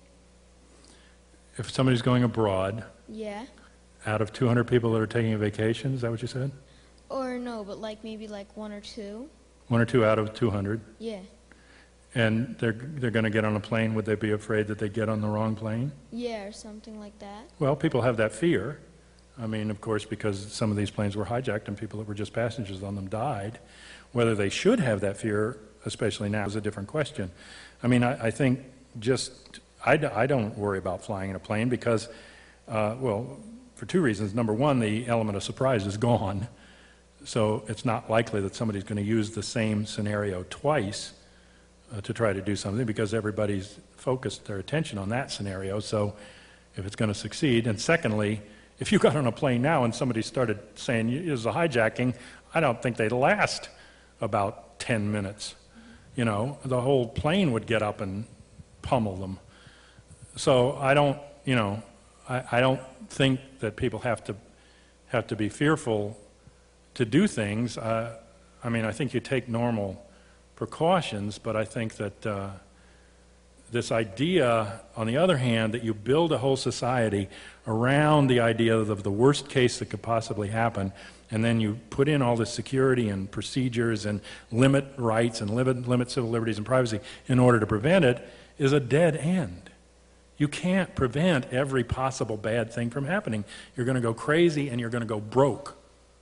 If somebody's going abroad, Yeah. out of two hundred people that are taking a vacation, is that what you said? Or no, but like maybe like one or two. One or two out of two hundred. Yeah. And they're, they're going to get on a plane. Would they be afraid that they get on the wrong plane? Yeah, or something like that. Well, people have that fear. I mean, of course, because some of these planes were hijacked and people that were just passengers on them died. Whether they should have that fear, especially now, is a different question. I mean, I, I think just, I, d- I don't worry about flying in a plane because, uh, well, for two reasons. Number one, the element of surprise is gone. So it's not likely that somebody's going to use the same scenario twice uh, to try to do something because everybody's focused their attention on that scenario. So if it's going to succeed. And secondly, if you got on a plane now and somebody started saying it was a hijacking, I don't think they'd last about ten minutes. You know, the whole plane would get up and pummel them. So I don't, you know, I, I don't think that people have to have to be fearful to do things. Uh, I mean, I think you take normal precautions, but I think that uh, this idea, on the other hand, that you build a whole society around the idea of the worst case that could possibly happen, and then you put in all this security and procedures and limit rights and limit, limit civil liberties and privacy in order to prevent it, is a dead end. You can't prevent every possible bad thing from happening. You're going to go crazy and you're going to go broke.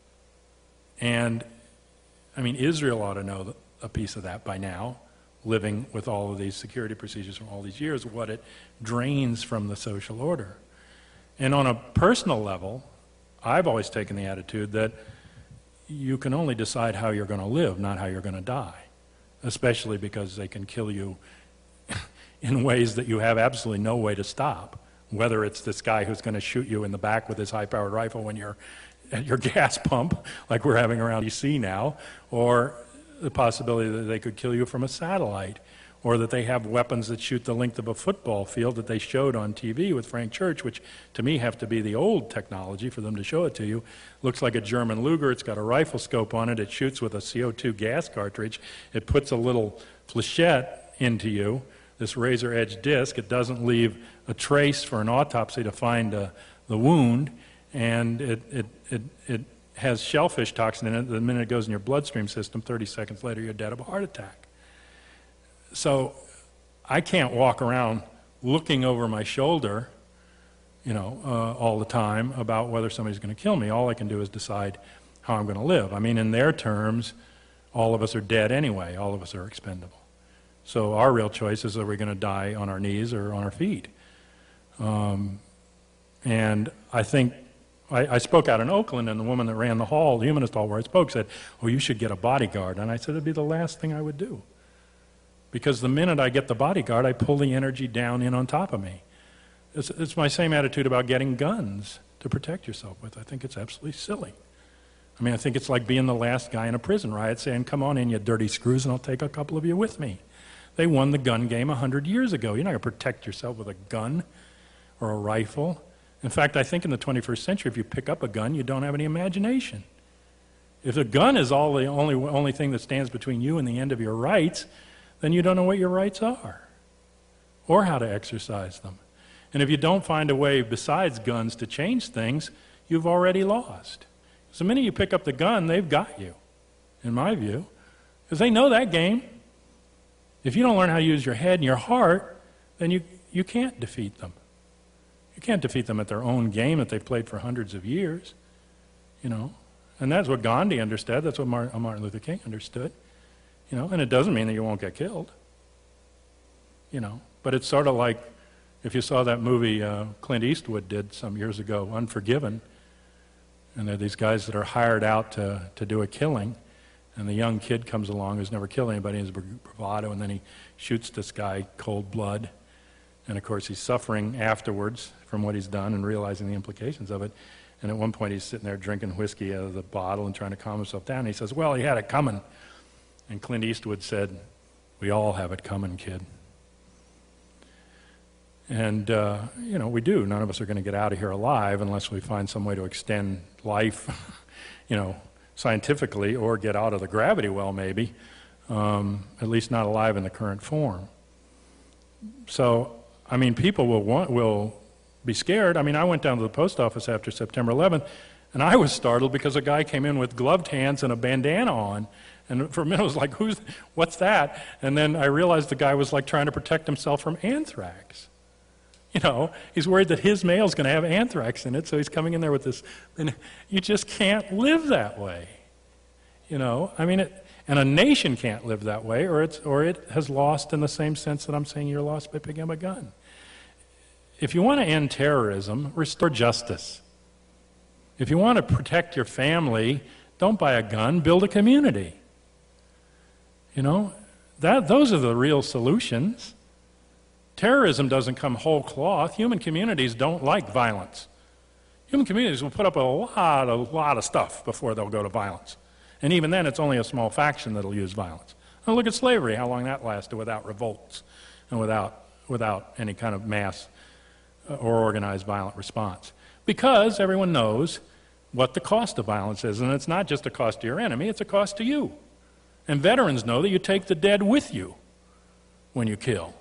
And, I mean, Israel ought to know a piece of that by now, living with all of these security procedures from all these years, what it drains from the social order. And on a personal level, I've always taken the attitude that you can only decide how you're going to live, not how you're going to die, especially because they can kill you in ways that you have absolutely no way to stop, whether it's this guy who's going to shoot you in the back with his high-powered rifle when you're at your gas pump, like we're having around D C now, or the possibility that they could kill you from a satellite, or that they have weapons that shoot the length of a football field that they showed on T V with Frank Church, which to me have to be the old technology for them to show it to you. Looks like a German Luger. It's got a rifle scope on it. It shoots with a C O two gas cartridge. It puts a little flechette into you, this razor-edged disc. It doesn't leave a trace for an autopsy to find uh, the wound, and it, it, it, it has shellfish toxin in it. The minute it goes in your bloodstream system, thirty seconds later, you're dead of a heart attack. So I can't walk around looking over my shoulder, you know, uh, all the time about whether somebody's going to kill me. All I can do is decide how I'm going to live. I mean, in their terms, all of us are dead anyway. All of us are expendable. So our real choice is, are we going to die on our knees or on our feet? Um, and I think I, I spoke out in Oakland, and the woman that ran the hall, the humanist hall where I spoke, said, oh, you should get a bodyguard. And I said, it'd be the last thing I would do. Because the minute I get the bodyguard, I pull the energy down in on top of me. It's, it's my same attitude about getting guns to protect yourself with. I think it's absolutely silly. I mean, I think it's like being the last guy in a prison riot saying, come on in, you dirty screws, and I'll take a couple of you with me. They won the gun game a hundred years ago. You're not going to protect yourself with a gun or a rifle. In fact, I think in the twenty-first century, if you pick up a gun, you don't have any imagination. If a gun is all the only, only thing that stands between you and the end of your rights, then you don't know what your rights are or how to exercise them. And if you don't find a way besides guns to change things, you've already lost. So the minute you pick up the gun, they've got you, in my view, because they know that game. If you don't learn how to use your head and your heart, then you, you can't defeat them. You can't defeat them at their own game that they've played for hundreds of years, you know. And that's what Gandhi understood. That's what Martin Luther King understood. You know, and it doesn't mean that you won't get killed. You know, but it's sort of like if you saw that movie uh, Clint Eastwood did some years ago, Unforgiven, and there are these guys that are hired out to, to do a killing, and the young kid comes along who's never killed anybody, he's bravado, and then he shoots this guy cold blood. And of course he's suffering afterwards from what he's done and realizing the implications of it. And at one point he's sitting there drinking whiskey out of the bottle and trying to calm himself down. And he says, well, he had it coming. And Clint Eastwood said, we all have it coming, kid. And, uh, you know, we do. None of us are going to get out of here alive unless we find some way to extend life, you know, scientifically, or get out of the gravity well, maybe, um, at least not alive in the current form. So, I mean, people will want, will be scared. I mean, I went down to the post office after September eleventh, and I was startled because a guy came in with gloved hands and a bandana on. And for a minute I was like, who's, what's that? And then I realized the guy was like trying to protect himself from anthrax. You know, he's worried that his mail's going to have anthrax in it, so he's coming in there with this. And you just can't live that way. You know, I mean, it, and a nation can't live that way, or, it's, or it has lost in the same sense that I'm saying you're lost by picking up a gun. If you want to end terrorism, restore justice. If you want to protect your family, don't buy a gun, build a community. You know, that, those are the real solutions. Terrorism doesn't come whole cloth. Human communities don't like violence. Human communities will put up a lot, a lot of stuff before they'll go to violence. And even then, it's only a small faction that'll use violence. Now look at slavery, how long that lasted without revolts and without, without any kind of mass or organized violent response. Because everyone knows what the cost of violence is. And it's not just a cost to your enemy, it's a cost to you. And veterans know that you take the dead with you when you kill.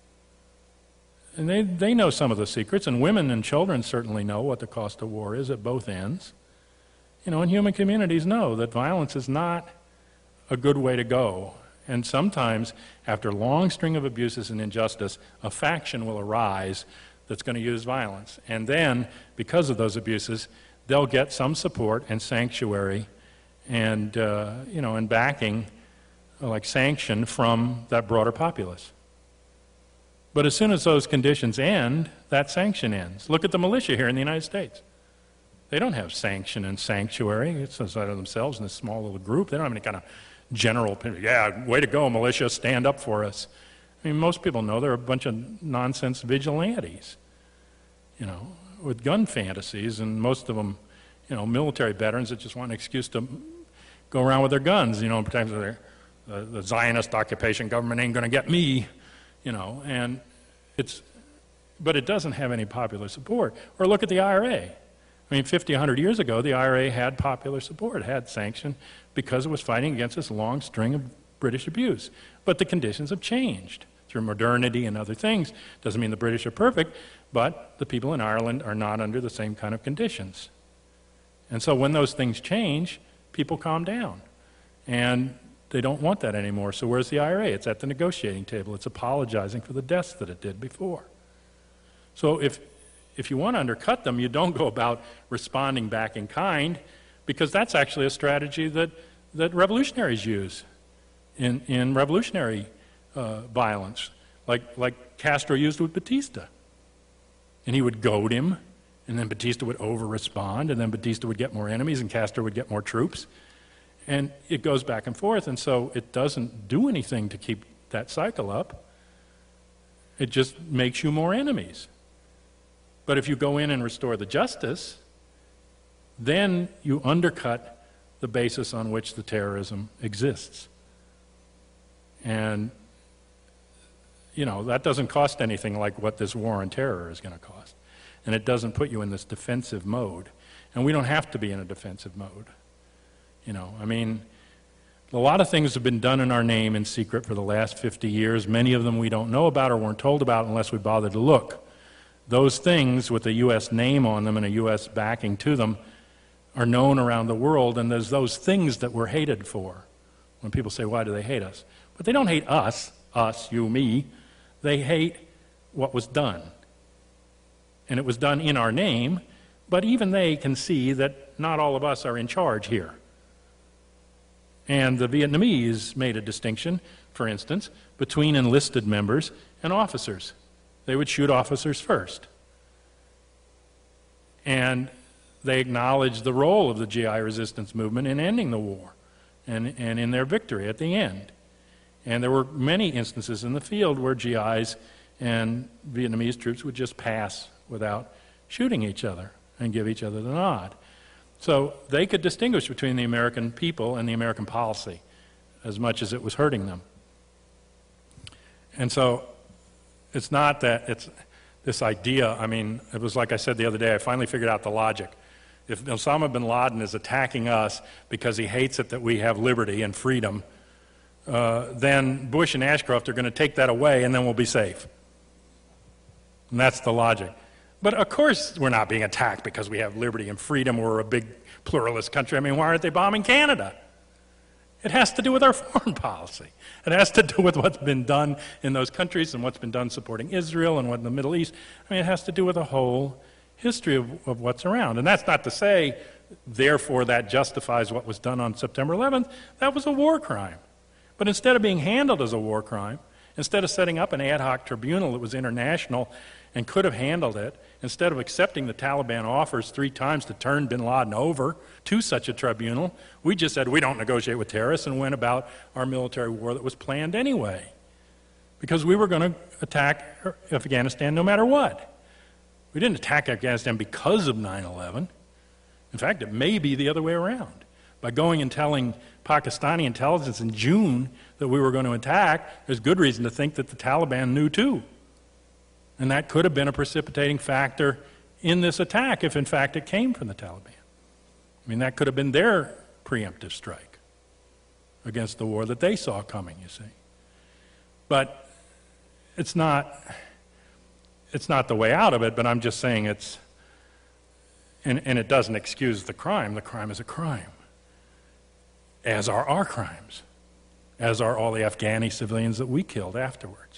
And they, they know some of the secrets, and women and children certainly know what the cost of war is at both ends. You know, and human communities know that violence is not a good way to go. And sometimes, after a long string of abuses and injustice, a faction will arise that's going to use violence. And then, because of those abuses, they'll get some support and sanctuary and, uh, you know, and backing, like sanction from that broader populace. But as soon as those conditions end, that sanction ends. Look at the militia here in the United States. They don't have sanction and sanctuary. It's inside of themselves in this small little group. They don't have any kind of general, yeah, way to go, militia, stand up for us. I mean, most people know they're a bunch of nonsense vigilantes, you know, with gun fantasies, and most of them, you know, military veterans that just want an excuse to go around with their guns, you know, and pretend that the, the Zionist occupation government ain't going to get me, you know, and it's, but it doesn't have any popular support. Or look at the I R A. I mean, fifty, a hundred years ago, the I R A had popular support, it had sanction, because it was fighting against this long string of British abuse. But the conditions have changed through modernity and other things. Doesn't mean the British are perfect, but the people in Ireland are not under the same kind of conditions. And so when those things change, people calm down. And they don't want that anymore. So where's the I R A? It's at the negotiating table. It's apologizing for the deaths that it did before. So if, if you want to undercut them, you don't go about responding back in kind, because that's actually a strategy that, that revolutionaries use in, in revolutionary uh, violence, like, like Castro used with Batista. And he would goad him, and then Batista would over-respond, and then Batista would get more enemies, and Castro would get more troops. And it goes back and forth, and so it doesn't do anything to keep that cycle up. It just makes you more enemies. But if you go in and restore the justice, then you undercut the basis on which the terrorism exists. And, you know, that doesn't cost anything like what this war on terror is going to cost. And it doesn't put you in this defensive mode. And we don't have to be in a defensive mode. You know, I mean, a lot of things have been done in our name in secret for the last fifty years. Many of them we don't know about or weren't told about unless we bothered to look. Those things with a U S name on them and a U S backing to them are known around the world, and there's those things that we're hated for. When people say, why do they hate us? But they don't hate us, us, you, me. They hate what was done. And it was done in our name, but even they can see that not all of us are in charge here. And the Vietnamese made a distinction, for instance, between enlisted members and officers. They would shoot officers first. And they acknowledged the role of the G I resistance movement in ending the war and, and in their victory at the end. And there were many instances in the field where G Is and Vietnamese troops would just pass without shooting each other. and give each other the nod. So they could distinguish between the American people and the American policy as much as it was hurting them. And so it's not that it's this idea, I mean, it was like I said the other day, I finally figured out the logic. If Osama bin Laden is attacking us because he hates it that we have liberty and freedom, uh, then Bush and Ashcroft are going to take that away and then we'll be safe. And that's the logic. But of course we're not being attacked because we have liberty and freedom. We're a big pluralist country. I mean, why aren't they bombing Canada? It has to do with our foreign policy. It has to do with what's been done in those countries and what's been done supporting Israel and what in the Middle East. I mean, it has to do with a whole history of, of what's around. And that's not to say, therefore, that justifies what was done on September eleventh. That was a war crime. But instead of being handled as a war crime, instead of setting up an ad hoc tribunal that was international and could have handled it, instead of accepting the Taliban offers three times to turn bin Laden over to such a tribunal, we just said we don't negotiate with terrorists and went about our military war that was planned anyway. Because we were going to attack Afghanistan no matter what. We didn't attack Afghanistan because of nine eleven. In fact, it may be the other way around. By going and telling Pakistani intelligence in June that we were going to attack, there's good reason to think that the Taliban knew too. And that could have been a precipitating factor in this attack if in fact it came from the Taliban. I mean, that could have been their preemptive strike against the war that they saw coming, you see. But it's not, it's not the way out of it, but I'm just saying it's, and, and it doesn't excuse the crime. The crime is a crime, as are our crimes, as are all the Afghani civilians that we killed afterwards,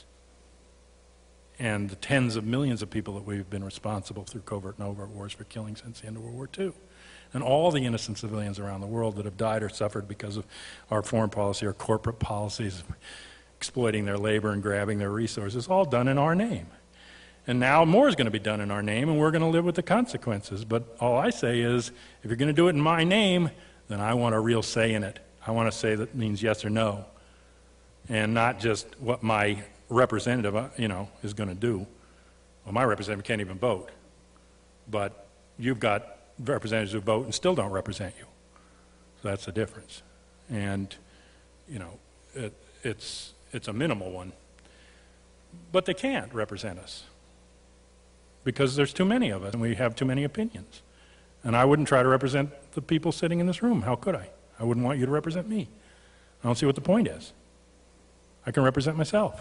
and the tens of millions of people that we've been responsible through covert and overt wars for killing since the end of World War Two. And all the innocent civilians around the world that have died or suffered because of our foreign policy or corporate policies, exploiting their labor and grabbing their resources, all done in our name. And now more is going to be done in our name, and we're going to live with the consequences. But all I say is, if you're going to do it in my name, then I want a real say in it. I want to say that means yes or no, and not just what my representative, uh, you know, is going to do. Well, my representative can't even vote, but you've got representatives who vote and still don't represent you. So that's the difference. And, you know, it, it's, it's a minimal one. But they can't represent us because there's too many of us and we have too many opinions. And I wouldn't try to represent the people sitting in this room. How could I? I wouldn't want you to represent me. I don't see what the point is. I can represent myself.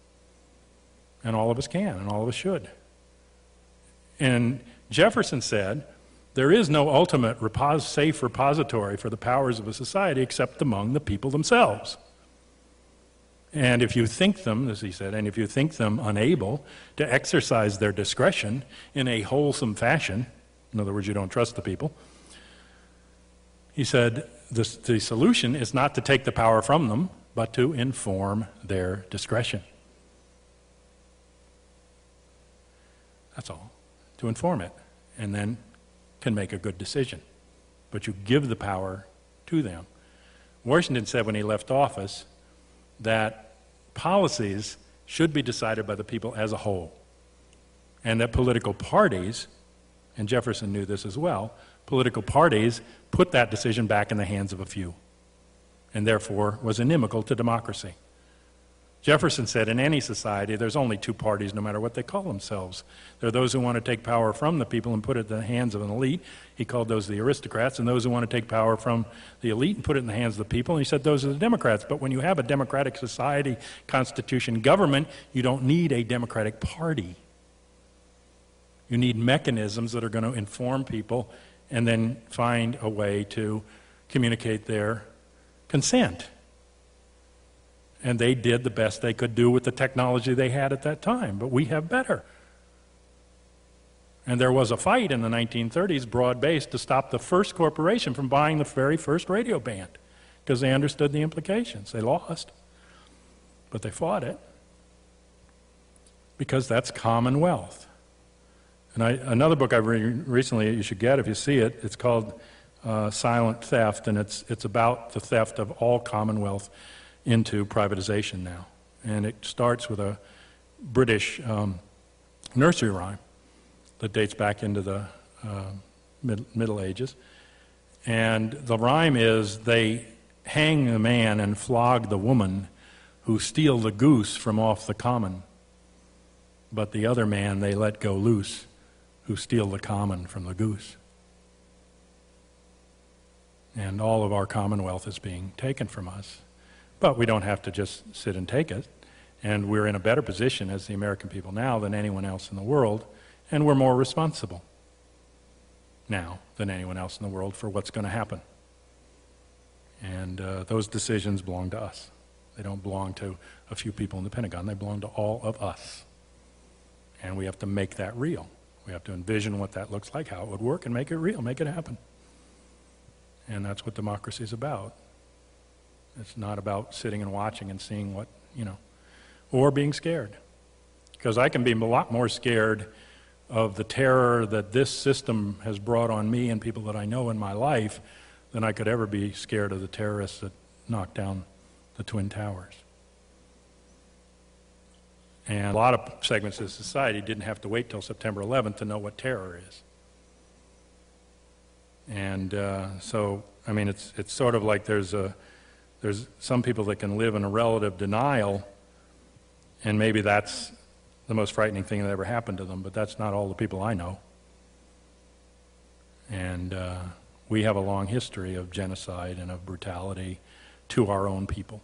And all of us can, and all of us should. And Jefferson said, there is no ultimate repos- safe repository for the powers of a society except among the people themselves. And if you think them, as he said, and if you think them unable to exercise their discretion in a wholesome fashion, in other words, you don't trust the people, he said, the, the solution is not to take the power from them, but to inform their discretion. That's all. To inform it, and then can make a good decision. But you give the power to them. Washington said when he left office that policies should be decided by the people as a whole, and that political parties, and Jefferson knew this as well, political parties put that decision back in the hands of a few, and therefore was inimical to democracy. Jefferson said in any society there's only two parties no matter what they call themselves. There are those who want to take power from the people and put it in the hands of an elite. He called those the aristocrats, and those who want to take power from the elite and put it in the hands of the people, and he said those are the Democrats. But when you have a democratic society, constitution, government, you don't need a Democratic Party. You need mechanisms that are going to inform people and then find a way to communicate their consent. And they did the best they could do with the technology they had at that time, but we have better. And there was a fight in the nineteen thirties, broad-based, to stop the first corporation from buying the very first radio band because they understood the implications. They lost, but they fought it because that's commonwealth. And I, another book I've read recently, you should get if you see it, it's called uh, Silent Theft, and it's, it's about the theft of all commonwealth into privatization now. And it starts with a British um, nursery rhyme that dates back into the uh, mid, Middle Ages. And the rhyme is, they hang the man and flog the woman who steal the goose from off the common, but the other man they let go loose who steal the common from the goose. And all of our commonwealth is being taken from us. But we don't have to just sit and take it. And we're in a better position as the American people now than anyone else in the world, and we're more responsible now than anyone else in the world for what's going to happen. And uh, those decisions belong to us. They don't belong to a few people in the Pentagon. They belong to all of us. And we have to make that real. We have to envision what that looks like, how it would work, and make it real, make it happen. And that's what democracy is about. It's not about sitting and watching and seeing what, you know, or being scared. Because I can be a lot more scared of the terror that this system has brought on me and people that I know in my life than I could ever be scared of the terrorists that knocked down the Twin Towers. And a lot of segments of society didn't have to wait till September eleventh to know what terror is. And uh, so, I mean, it's it's sort of like there's a there's some people that can live in a relative denial, and maybe that's the most frightening thing that ever happened to them, but that's not all the people I know. And uh, we have a long history of genocide and of brutality to our own people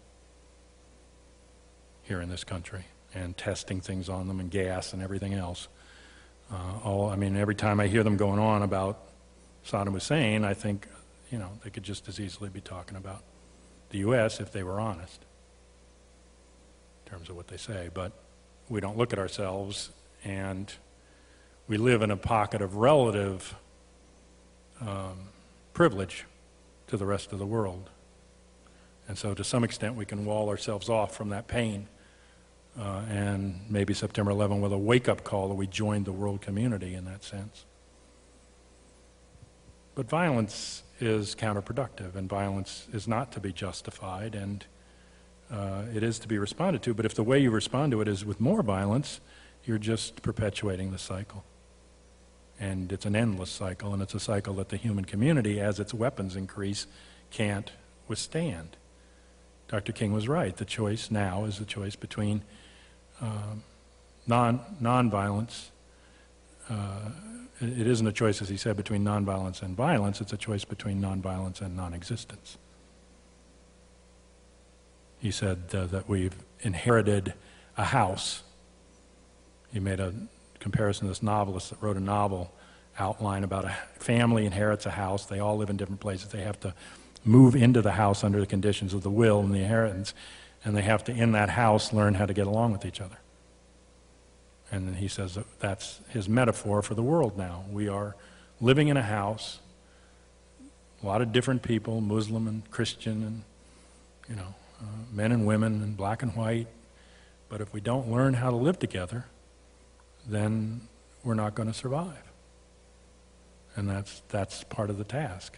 here in this country, and testing things on them, and gas and everything else. Uh, all, I mean, every time I hear them going on about Saddam Hussein, I think, you know, they could just as easily be talking about the U S if they were honest in terms of what they say. But we don't look at ourselves, and we live in a pocket of relative um, privilege to the rest of the world. And so to some extent we can wall ourselves off from that pain. Uh, and maybe September eleventh with a wake-up call that we joined the world community in that sense. But violence is counterproductive, and violence is not to be justified, and uh, it is to be responded to. But if the way you respond to it is with more violence, you're just perpetuating the cycle. And it's an endless cycle, and it's a cycle that the human community, as its weapons increase, can't withstand. Doctor King was right. The choice now is the choice between um, non, non-violence. Uh, it, it isn't a choice, as he said, between non-violence and violence. It's a choice between non-violence and non-existence. He said uh, that we've inherited a house. He made a comparison to this novelist that wrote a novel outline about a family inherits a house. They all live in different places. They have to move into the house under the conditions of the will and the inheritance, and they have to, in that house, learn how to get along with each other. And then he says that that's his metaphor for the world now. We are living in a house, a lot of different people, Muslim and Christian, and you know, uh, men and women, and black and white. But if we don't learn how to live together, then we're not going to survive. And that's that's part of the task.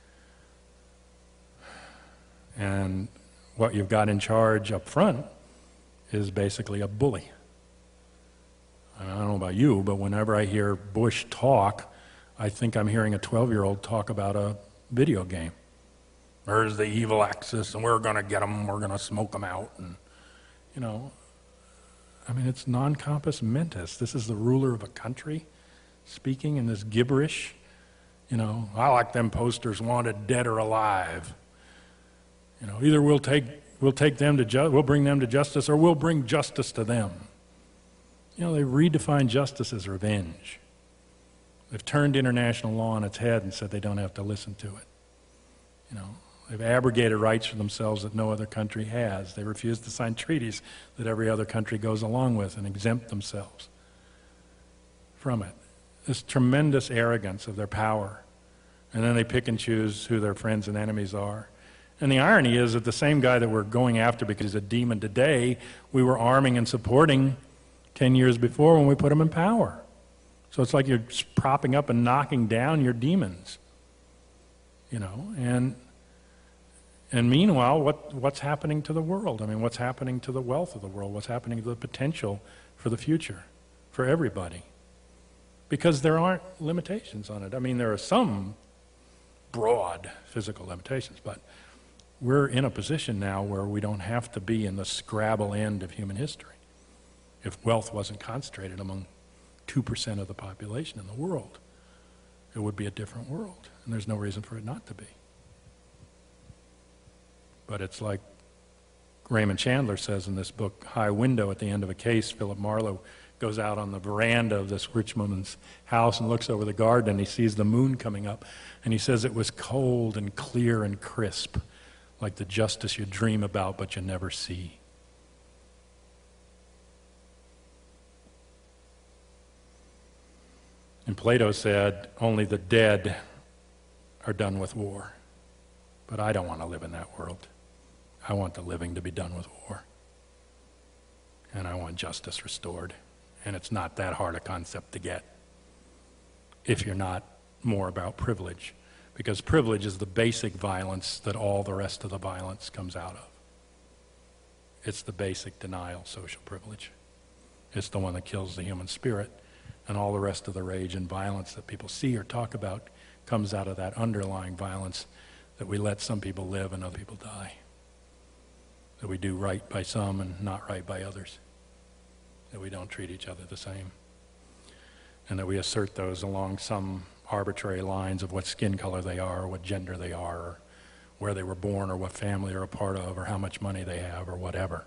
And what you've got in charge up front is basically a bully. I mean, I don't know about you, but whenever I hear Bush talk, I think I'm hearing a twelve-year-old talk about a video game. There's the evil Axis, and we're going to get them, we're going to smoke them out. And, you know, I mean, it's non compos mentis. This is the ruler of a country speaking in this gibberish. You know, I like them posters, wanted dead or alive. You know, either we'll take we'll take them to ju- we'll bring them to justice, or we'll bring justice to them. You know, they redefine justice as revenge. They've turned international law on its head and said they don't have to listen to it. You know, they've abrogated rights for themselves that no other country has. They refuse to sign treaties that every other country goes along with and exempt themselves from it. This tremendous arrogance of their power. And then they pick and choose who their friends and enemies are. And the irony is that the same guy that we're going after because he's a demon today, we were arming and supporting ten years before when we put him in power. So it's like you're propping up and knocking down your demons. You know, and and meanwhile, what what's happening to the world? I mean, what's happening to the wealth of the world? What's happening to the potential for the future, for everybody? because there aren't limitations on it. I mean, there are some broad physical limitations, but we're in a position now where we don't have to be in the Scrabble end of human history. If wealth wasn't concentrated among two percent of the population in the world, it would be a different world, and there's no reason for it not to be. But it's like Raymond Chandler says in this book, High Window, at the end of a case, Philip Marlowe goes out on the veranda of this rich woman's house and looks over the garden, and he sees the moon coming up, and he says it was cold and clear and crisp, like the justice you dream about but you never see. And Plato said, only the dead are done with war. But I don't want to live in that world. I want the living to be done with war. And I want justice restored. And it's not that hard a concept to get if you're not more about privilege. Because privilege is the basic violence that all the rest of the violence comes out of. It's the basic denial, social privilege. It's the one that kills the human spirit. And all the rest of the rage and violence that people see or talk about comes out of that underlying violence that we let some people live and other people die. That we do right by some and not right by others. That we don't treat each other the same. And that we assert those along some arbitrary lines of what skin color they are, or what gender they are, or where they were born, or what family they're a part of, or how much money they have, or whatever.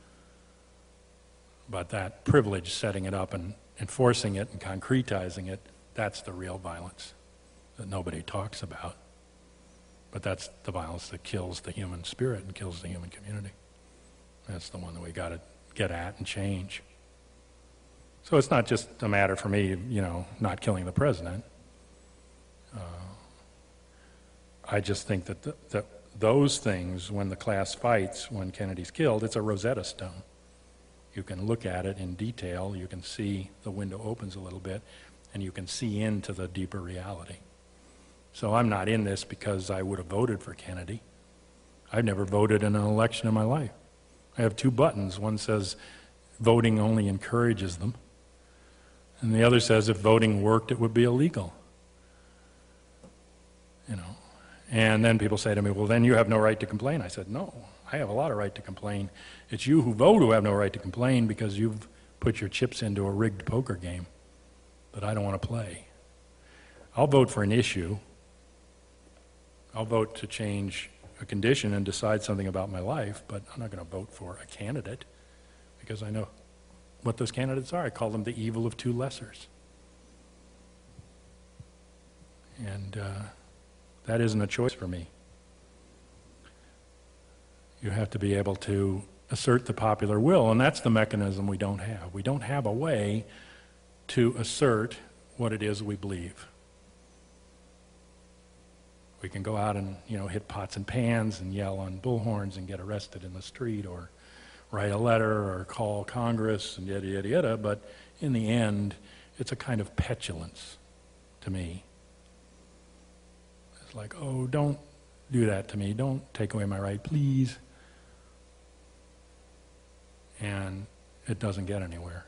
But that privilege, setting it up and enforcing it and concretizing it, that's the real violence that nobody talks about. But that's the violence that kills the human spirit and kills the human community. That's the one that we got to get at and change. So it's not just a matter for me, you know, not killing the president. Uh, I just think that, the, that those things, when the class fights, when Kennedy's killed, it's a Rosetta Stone. You can look at it in detail, you can see the window opens a little bit, and you can see into the deeper reality. So I'm not in this because I would have voted for Kennedy. I've never voted in an election in my life. I have two buttons. One says voting only encourages them, and the other says if voting worked, it would be illegal. You know, and then people say to me, well, then you have no right to complain. I said, no, I have a lot of right to complain. It's you who vote who have no right to complain because you've put your chips into a rigged poker game that I don't want to play. I'll vote for an issue. I'll vote to change a condition and decide something about my life, but I'm not going to vote for a candidate because I know what those candidates are. I call them the evil of two lessers. And uh, that isn't a choice for me. You have to be able to assert the popular will, and that's the mechanism we don't have. We don't have a way to assert what it is we believe. We can go out and, you know, hit pots and pans and yell on bullhorns and get arrested in the street, or write a letter or call Congress and yada, yada, yada, but in the end, it's a kind of petulance to me. It's like, oh, don't do that to me. Don't take away my right, please. And it doesn't get anywhere.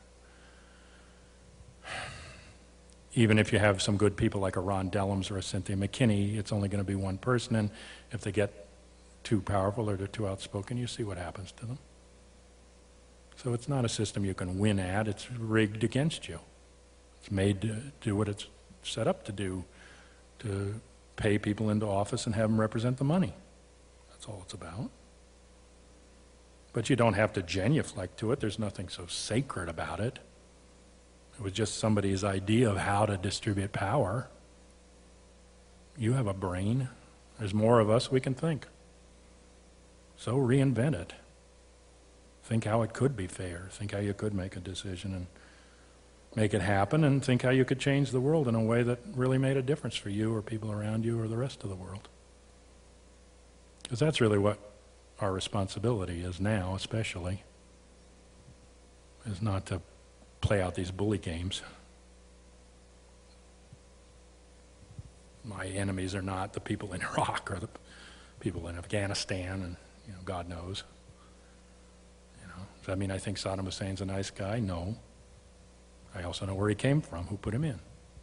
Even if you have some good people like a Ron Dellums or a Cynthia McKinney, it's only going to be one person, and if they get too powerful or they're too outspoken, you see what happens to them. So it's not a system you can win at, it's rigged against you. It's made to do what it's set up to do, to pay people into office and have them represent the money. That's all it's about. But you don't have to genuflect to it. There's nothing so sacred about it. It was just somebody's idea of how to distribute power. You have a brain. There's more of us we can think. So reinvent it. Think how it could be fair. Think how you could make a decision and make it happen, and think how you could change the world in a way that really made a difference for you or people around you or the rest of the world. Because that's really what our responsibility is now, especially, is not to play out these bully games. My enemies are not the people in Iraq or the people in Afghanistan, and you know, God knows. You know, does that mean I think Saddam Hussein's a nice guy? No. I also know where he came from, who put him in.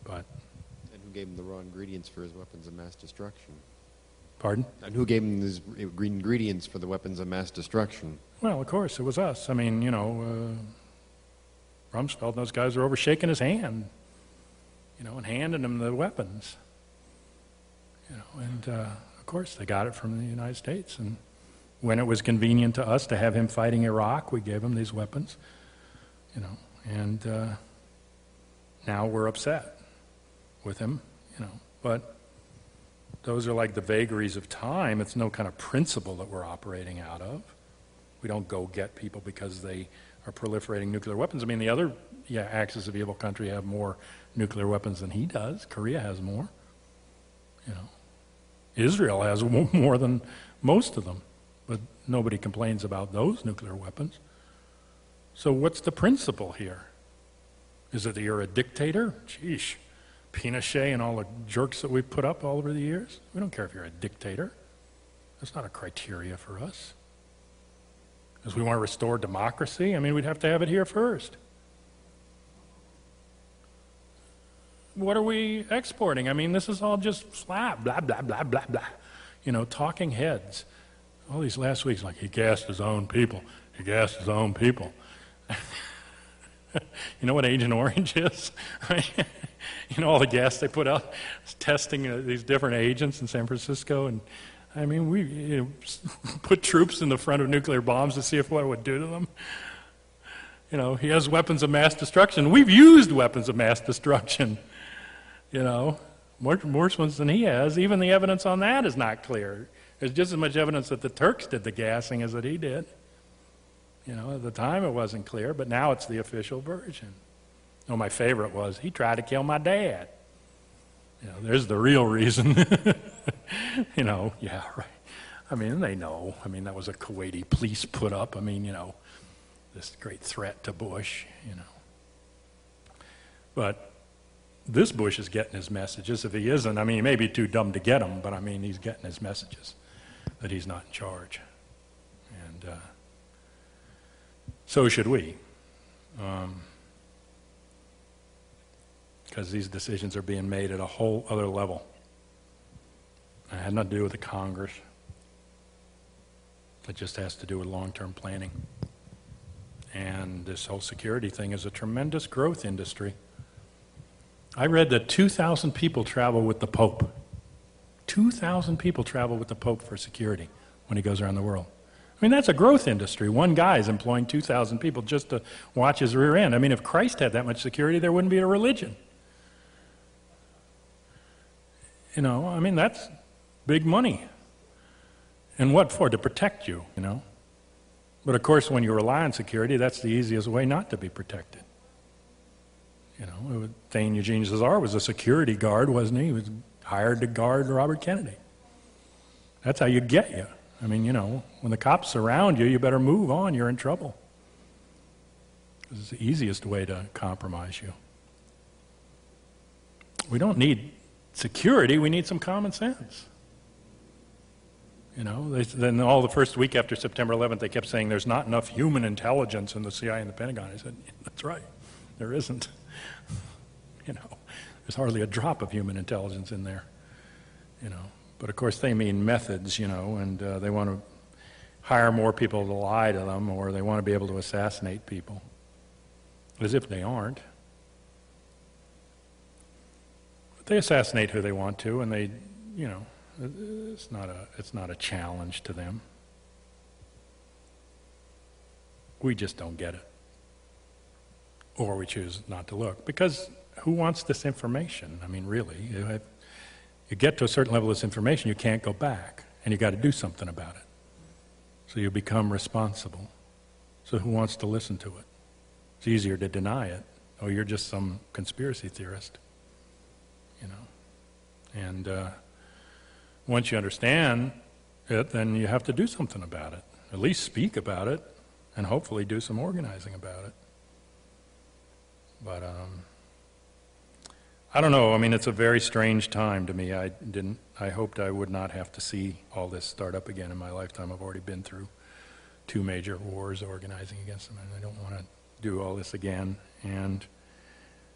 But, And who gave him the raw ingredients for his weapons of mass destruction? pardon? And who gave him these ingredients for the weapons of mass destruction? Well, of course, it was us. I mean, you know, uh, Rumsfeld and those guys were over shaking his hand, you know, and handing him the weapons. You know, and uh, of course they got it from the United States. And when it was convenient to us to have him fighting Iraq, we gave him these weapons, you know, and uh, now we're upset with him, you know. But those are like the vagaries of time. It's no kind of principle that we're operating out of. We don't go get people because they are proliferating nuclear weapons. I mean, the other yeah, axis of evil country have more nuclear weapons than he does. Korea has more. You know, Israel has more than most of them, but nobody complains about those nuclear weapons. So what's the principle here? Is it that you're a dictator? Sheesh. Pinochet and all the jerks that we've put up all over the years? We don't care if you're a dictator. That's not a criteria for us. Because we want to restore democracy, I mean, we'd have to have it here first. What are we exporting? I mean, this is all just slap, blah, blah, blah, blah, blah. You know, talking heads. All these last weeks, like, he gassed his own people. He gassed his own people. You know what Agent Orange is? You know all the gas they put out testing uh, these different agents in San Francisco? And I mean, we you know, put troops in the front of nuclear bombs to see if what it would do to them. You know, he has weapons of mass destruction. We've used weapons of mass destruction. You know, more, more ones than he has. Even the evidence on that is not clear. There's just as much evidence that the Turks did the gassing as that he did. You know, at the time it wasn't clear, but now it's the official version. Oh, my favorite was, he tried to kill my dad. You know, there's the real reason. You know, yeah, right. I mean, they know. I mean, that was a Kuwaiti police put up. I mean, you know, this great threat to Bush, you know. But this Bush is getting his messages. If he isn't, I mean, he may be too dumb to get them, but I mean, he's getting his messages that he's not in charge. And uh, so should we. Um, because these decisions are being made at a whole other level. It had nothing to do with the Congress. It just has to do with long-term planning. And this whole security thing is a tremendous growth industry. I read that two thousand people travel with the Pope. two thousand people travel with the Pope for security when he goes around the world. I mean, that's a growth industry. One guy is employing two thousand people just to watch his rear end. I mean, if Christ had that much security, there wouldn't be a religion. You know, I mean, that's big money. And what for? To protect you, you know. But of course, when you rely on security, that's the easiest way not to be protected. You know, Thane Eugene Cesar was a security guard, wasn't he? He was hired to guard Robert Kennedy. That's how you get you. I mean, you know, when the cops surround you, you better move on. You're in trouble. It's the easiest way to compromise you. We don't need security. We need some common sense. You know, they, then all the first week after September eleventh, they kept saying there's not enough human intelligence in the C I A and the Pentagon. I said, that's right. There isn't. You know, there's hardly a drop of human intelligence in there. You know, but of course they mean methods, you know, and uh, they want to hire more people to lie to them, or they want to be able to assassinate people, as if they aren't. But they assassinate who they want to, and they, you know, it's not a, it's not a challenge to them. We just don't get it. Or we choose not to look. Because who wants this information? I mean, really, you, have, you get to a certain level of this information, you can't go back, and you got to do something about it. So you become responsible. So who wants to listen to it? It's easier to deny it. Oh, you're just some conspiracy theorist. You know. And uh, once you understand it, then you have to do something about it. At least speak about it, and hopefully do some organizing about it. But um, I don't know. I mean, it's a very strange time to me. I didn't. I hoped I would not have to see all this start up again in my lifetime. I've already been through two major wars organizing against them, and I don't want to do all this again. And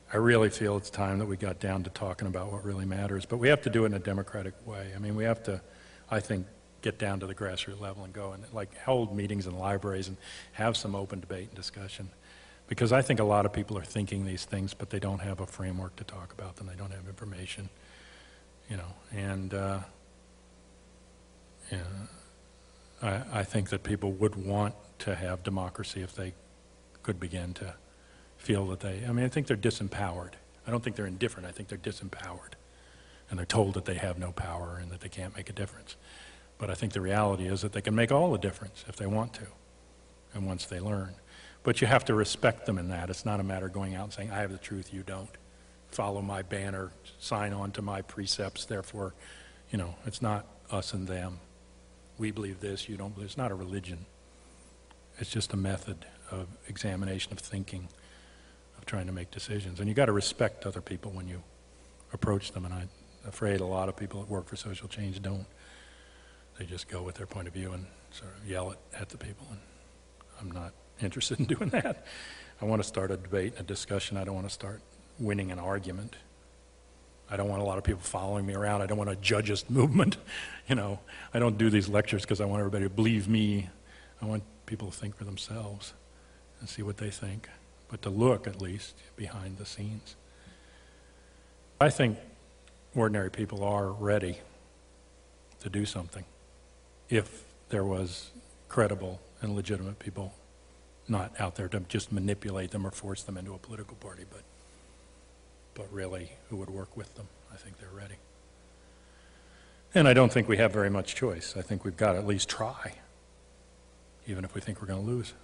I really feel it's time that we got down to talking about what really matters. But we have to do it in a democratic way. I mean, we have to, I think, get down to the grassroots level and go and like hold meetings in libraries and have some open debate and discussion. Because I think a lot of people are thinking these things, but they don't have a framework to talk about them. They don't have information, you know. And uh, yeah, I, I think that people would want to have democracy if they could begin to feel that they, I mean, I think they're disempowered. I don't think they're indifferent. I think they're disempowered. And they're told that they have no power and that they can't make a difference. But I think the reality is that they can make all the difference if they want to, and once they learn. But you have to respect them in that. It's not a matter of going out and saying, I have the truth, you don't. Follow my banner, sign on to my precepts, therefore, you know, it's not us and them. We believe this, you don't believe. It's not a religion. It's just a method of examination of thinking, of trying to make decisions. And you got to respect other people when you approach them, and I'm afraid a lot of people that work for social change don't. They just go with their point of view and sort of yell at, at the people, and I'm not interested in doing that. I want to start a debate and a discussion. I don't want to start winning an argument. I don't want a lot of people following me around. I don't want a judgeist movement. You know, I don't do these lectures because I want everybody to believe me. I want people to think for themselves and see what they think, but to look at least behind the scenes. I think ordinary people are ready to do something if there was credible and legitimate people not out there to just manipulate them or force them into a political party, but but really who would work with them. I think they're ready. And I don't think we have very much choice. I think we've got to at least try, even if we think we're going to lose.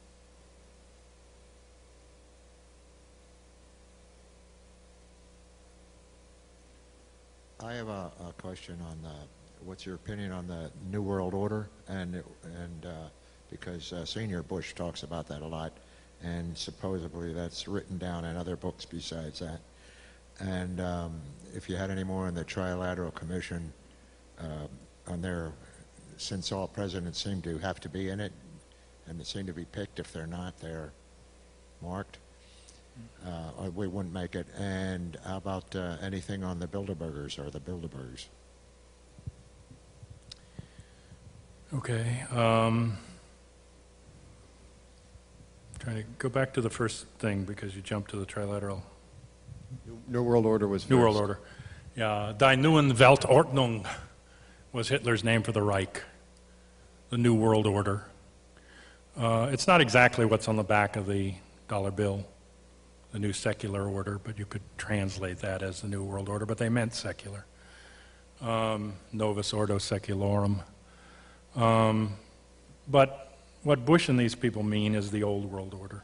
I have a, a question on the, what's your opinion on the New World Order, and and uh, because uh, Senior Bush talks about that a lot, and supposedly that's written down in other books besides that. And um, if you had any more on the Trilateral Commission, uh, on their, since all presidents seem to have to be in it, and they seem to be picked. If they're not, they're marked. Uh, or we wouldn't make it. And how about uh, anything on the Bilderbergers or the Bilderbergs? Okay. Um, trying to go back to the first thing because you jumped to the trilateral. New World Order was New first. World Order. Yeah, Die Neuen Weltordnung was Hitler's name for the Reich, the New World Order. Uh, it's not exactly what's on the back of the dollar bill, the New Secular Order, but you could translate that as the New World Order, but they meant secular. Um, Novus Ordo Secularum. Um, but what Bush and these people mean is the Old World Order,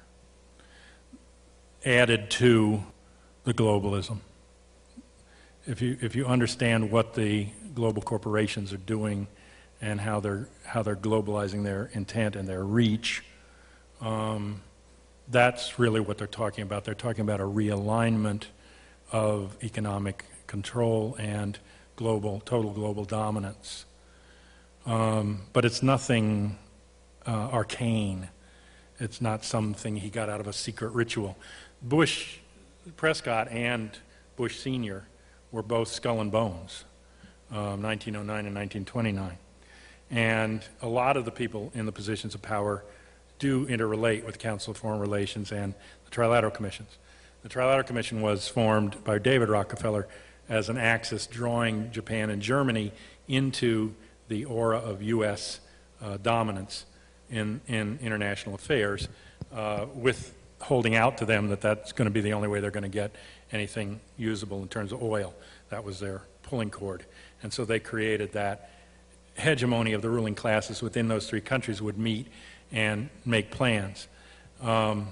added to the globalism. If you, if you understand what the global corporations are doing and how they're, how they're globalizing their intent and their reach, um, that's really what they're talking about. They're talking about a realignment of economic control and global, total global dominance. Um, but it's nothing uh, arcane. It's not something he got out of a secret ritual. Bush, Prescott and Bush Senior were both skull and bones, um, nineteen oh nine and nineteen twenty-nine. And a lot of the people in the positions of power do interrelate with the Council of Foreign Relations and the Trilateral Commissions. The Trilateral Commission was formed by David Rockefeller as an axis drawing Japan and Germany into the aura of U S uh, dominance in, in international affairs, uh, with holding out to them that that's going to be the only way they're going to get anything usable in terms of oil. That was their pulling cord. And so they created that hegemony of the ruling classes within those three countries would meet and make plans. Um,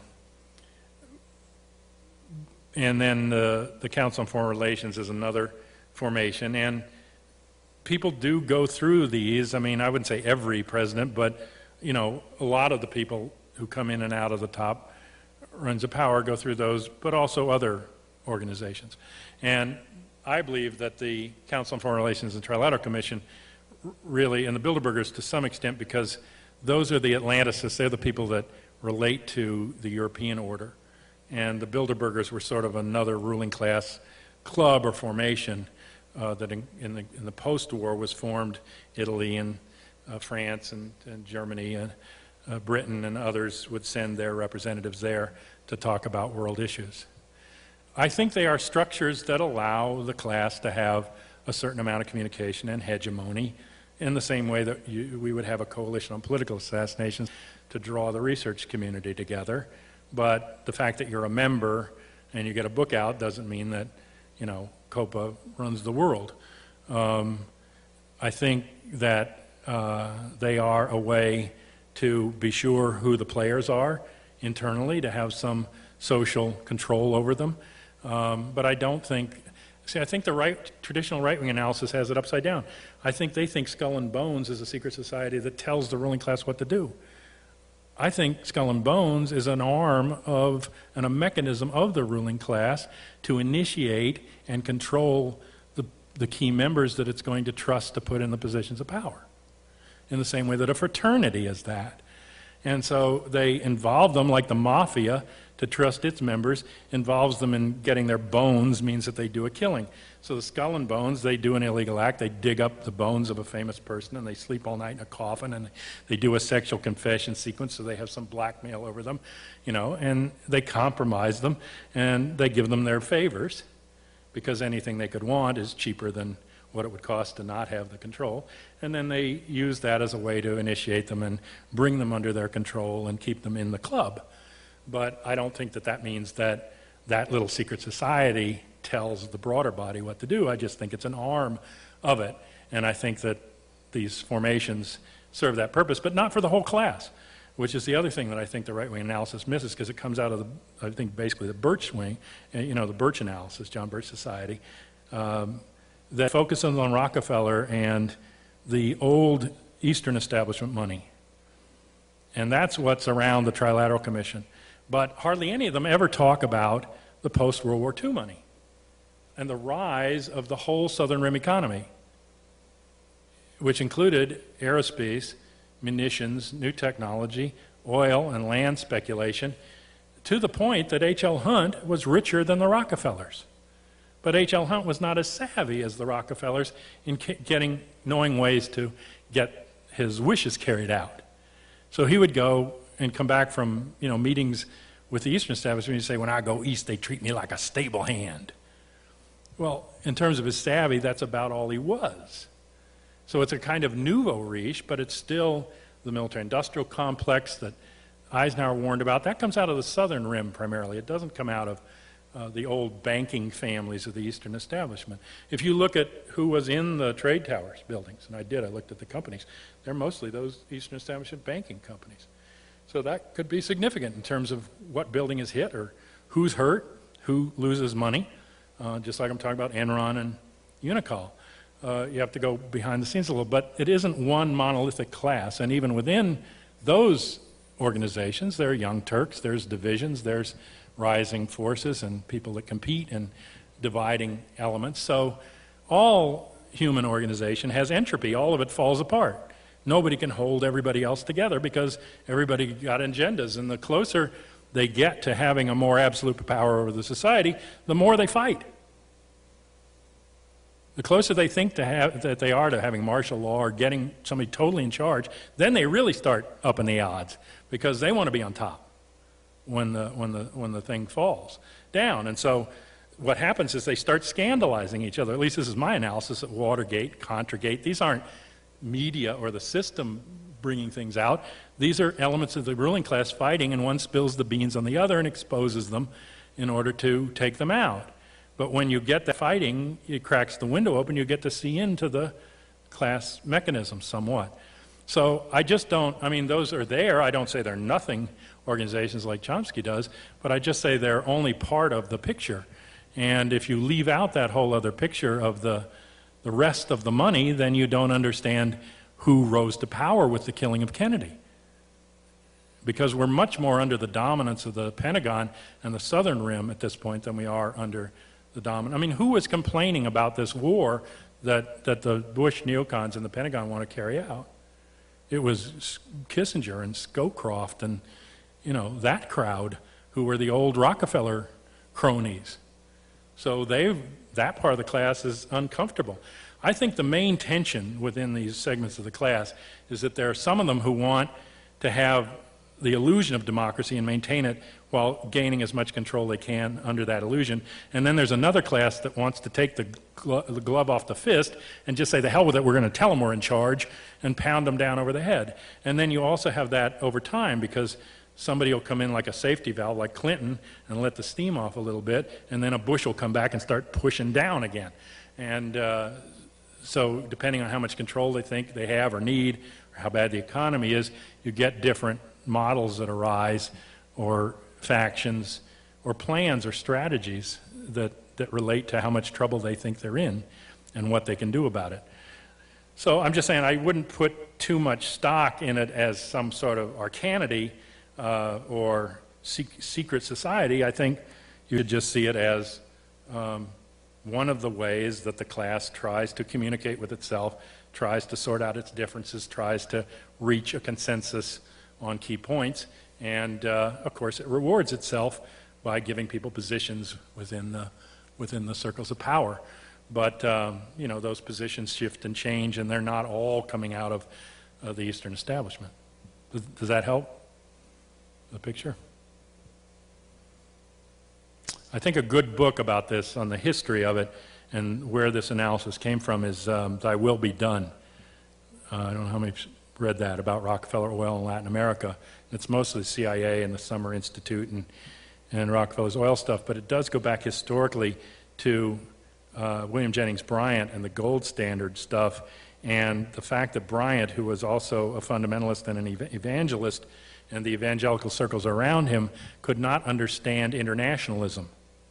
and then the, the Council on Foreign Relations is another formation. And people do go through these. I mean, I wouldn't say every president, but, you know, a lot of the people who come in and out of the top runs of power go through those, but also other organizations. And I believe that the Council on Foreign Relations and Trilateral Commission really, and the Bilderbergers to some extent, because those are the Atlanticists, they're the people that relate to the European order And the Bilderbergers were sort of another ruling class club or formation uh, that in, in, the, in the post-war was formed. Italy and uh, France and, and Germany and uh, Britain and others would send their representatives there to talk about world issues. I think they are structures that allow the class to have a certain amount of communication and hegemony in the same way that you, we would have a coalition on political assassinations to draw the research community together. But the fact that you're a member and you get a book out doesn't mean that, you know, COPA runs the world. Um, I think that uh, they are a way to be sure who the players are internally, to have some social control over them. Um, but I don't think, see, I think the right, traditional right-wing analysis has it upside down. I think they think Skull and Bones is a secret society that tells the ruling class what to do. I think Skull and Bones is an arm of and a mechanism of the ruling class to initiate and control the, the key members that it's going to trust to put in the positions of power, in the same way that a fraternity is that. And so they involve them like the mafia to trust its members, involves them in getting their bones, means that they do a killing. So the Skull and Bones, they do an illegal act, they dig up the bones of a famous person and they sleep all night in a coffin and they do a sexual confession sequence, so they have some blackmail over them, you know, and they compromise them and they give them their favors because anything they could want is cheaper than what it would cost to not have the control. And then they use that as a way to initiate them and bring them under their control and keep them in the club. But I don't think that that means that that little secret society tells the broader body what to do. I just think it's an arm of it. And I think that these formations serve that purpose, but not for the whole class, which is the other thing that I think the right-wing analysis misses, because it comes out of, the, I think, basically the Birch wing, you know, the Birch analysis, John Birch Society, um, that focuses on Rockefeller and the old Eastern establishment money. And that's what's around the Trilateral Commission. But hardly any of them ever talk about the post-World War Two money and the rise of the whole Southern Rim economy, which included aerospace, munitions, new technology, oil and land speculation, to the point that H L Hunt was richer than the Rockefellers. But H L Hunt was not as savvy as the Rockefellers in getting, knowing ways to get his wishes carried out. So he would go and come back from, you know, meetings with the Eastern establishment and say, when I go east, they treat me like a stable hand. Well, in terms of his savvy, that's about all he was. So it's a kind of nouveau riche, but it's still the military-industrial complex that Eisenhower warned about. That comes out of the Southern Rim primarily. It doesn't come out of uh, the old banking families of the Eastern establishment. If you look at who was in the trade towers buildings, and I did, I looked at the companies, they're mostly those Eastern establishment banking companies. So that could be significant in terms of what building is hit or who's hurt, who loses money, uh, just like I'm talking about Enron and Unicol. Uh, you have to go behind the scenes a little, but it isn't one monolithic class, and even within those organizations, there are Young Turks, there's divisions, there's rising forces and people that compete and dividing elements. So all human organization has entropy, all of it falls apart. Nobody can hold everybody else together because everybody got agendas, and the closer they get to having a more absolute power over the society, the more they fight. The closer they think to have, that they are to having martial law or getting somebody totally in charge, then they really start upping the odds because they want to be on top when the, when the, when the thing falls down. And so what happens is they start scandalizing each other. At least this is my analysis at Watergate, Contragate. These aren't media or the system bringing things out. These are elements of the ruling class fighting, and one spills the beans on the other and exposes them in order to take them out. But when you get the fighting, it cracks the window open, you get to see into the class mechanism somewhat. So I just don't, I mean, those are there. I don't say they're nothing organizations like Chomsky does, but I just say they're only part of the picture. And if you leave out that whole other picture of the the rest of the money, then you don't understand who rose to power with the killing of Kennedy. Because we're much more under the dominance of the Pentagon and the Southern Rim at this point than we are under the dominance. I mean, who was complaining about this war that, that the Bush neocons and the Pentagon want to carry out? It was Kissinger and Scowcroft and, you know, that crowd who were the old Rockefeller cronies. So they that part of the class is uncomfortable. I think the main tension within these segments of the class is that there are some of them who want to have the illusion of democracy and maintain it while gaining as much control they can under that illusion. And then there's another class that wants to take the, glo- the glove off the fist and just say, the hell with it, we're going to tell them we're in charge, and pound them down over the head. And then you also have that over time, because somebody will come in like a safety valve, like Clinton, and let the steam off a little bit, and then a Bush will come back and start pushing down again. And uh, so depending on how much control they think they have or need, or how bad the economy is, you get different models that arise, or factions, or plans, or strategies that, that relate to how much trouble they think they're in and what they can do about it. So I'm just saying I wouldn't put too much stock in it as some sort of arcanity uh, or sec- secret society. I think you could just see it as um, one of the ways that the class tries to communicate with itself, tries to sort out its differences, tries to reach a consensus on key points, and uh, of course it rewards itself by giving people positions within the within the circles of power. But um, you know, those positions shift and change, and they're not all coming out of uh, the Eastern establishment. Does, does that help the picture? I think a good book about this, on the history of it and where this analysis came from, is um, Thy Will Be Done. Uh, I don't know how many read that, about Rockefeller oil in Latin America. It's mostly the C I A and the Summer Institute and, and Rockefeller's oil stuff, but it does go back historically to uh, William Jennings Bryant and the gold standard stuff, and the fact that Bryant, who was also a fundamentalist and an ev- evangelist, and the evangelical circles around him could not understand internationalism.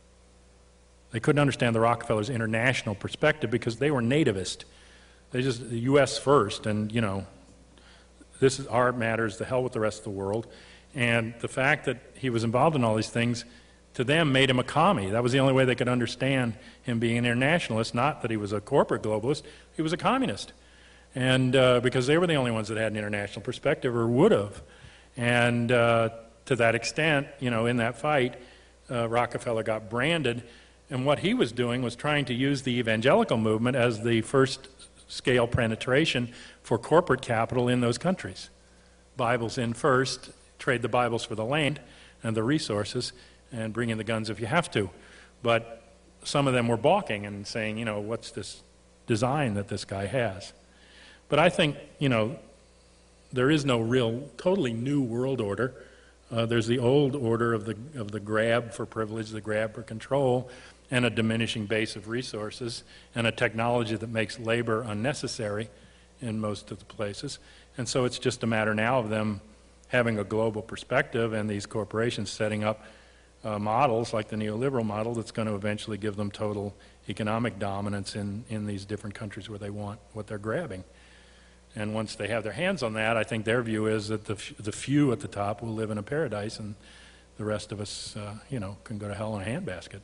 They couldn't understand the Rockefellers' international perspective because they were nativist. They just, the U S first, and, you know, this is our matters, the hell with the rest of the world. And the fact that he was involved in all these things, to them, made him a commie. That was the only way they could understand him being an internationalist, not that he was a corporate globalist, he was a communist. And uh, because they were the only ones that had an international perspective, or would have. And uh, to that extent, you know, in that fight, uh, Rockefeller got branded, and what he was doing was trying to use the evangelical movement as the first scale penetration for corporate capital in those countries. Bibles in first, trade the Bibles for the land and the resources, and bring in the guns if you have to. But some of them were balking and saying, you know, what's this design that this guy has? But I think, you know, there is no real, totally new world order. Uh, there's the old order of the of the grab for privilege, the grab for control, and a diminishing base of resources, and a technology that makes labor unnecessary in most of the places. And so it's just a matter now of them having a global perspective, and these corporations setting up uh, models like the neoliberal model that's going to eventually give them total economic dominance in, in these different countries where they want what they're grabbing. And once they have their hands on that, I think their view is that the f- the few at the top will live in a paradise, and the rest of us, uh, you know, can go to hell in a handbasket.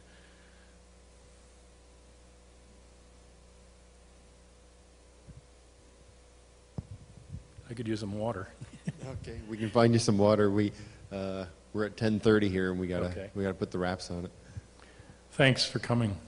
I could use some water. Okay, we can find you some water. We uh, we're at ten thirty here, and we gotta Okay. we gotta put the wraps on it. Thanks for coming.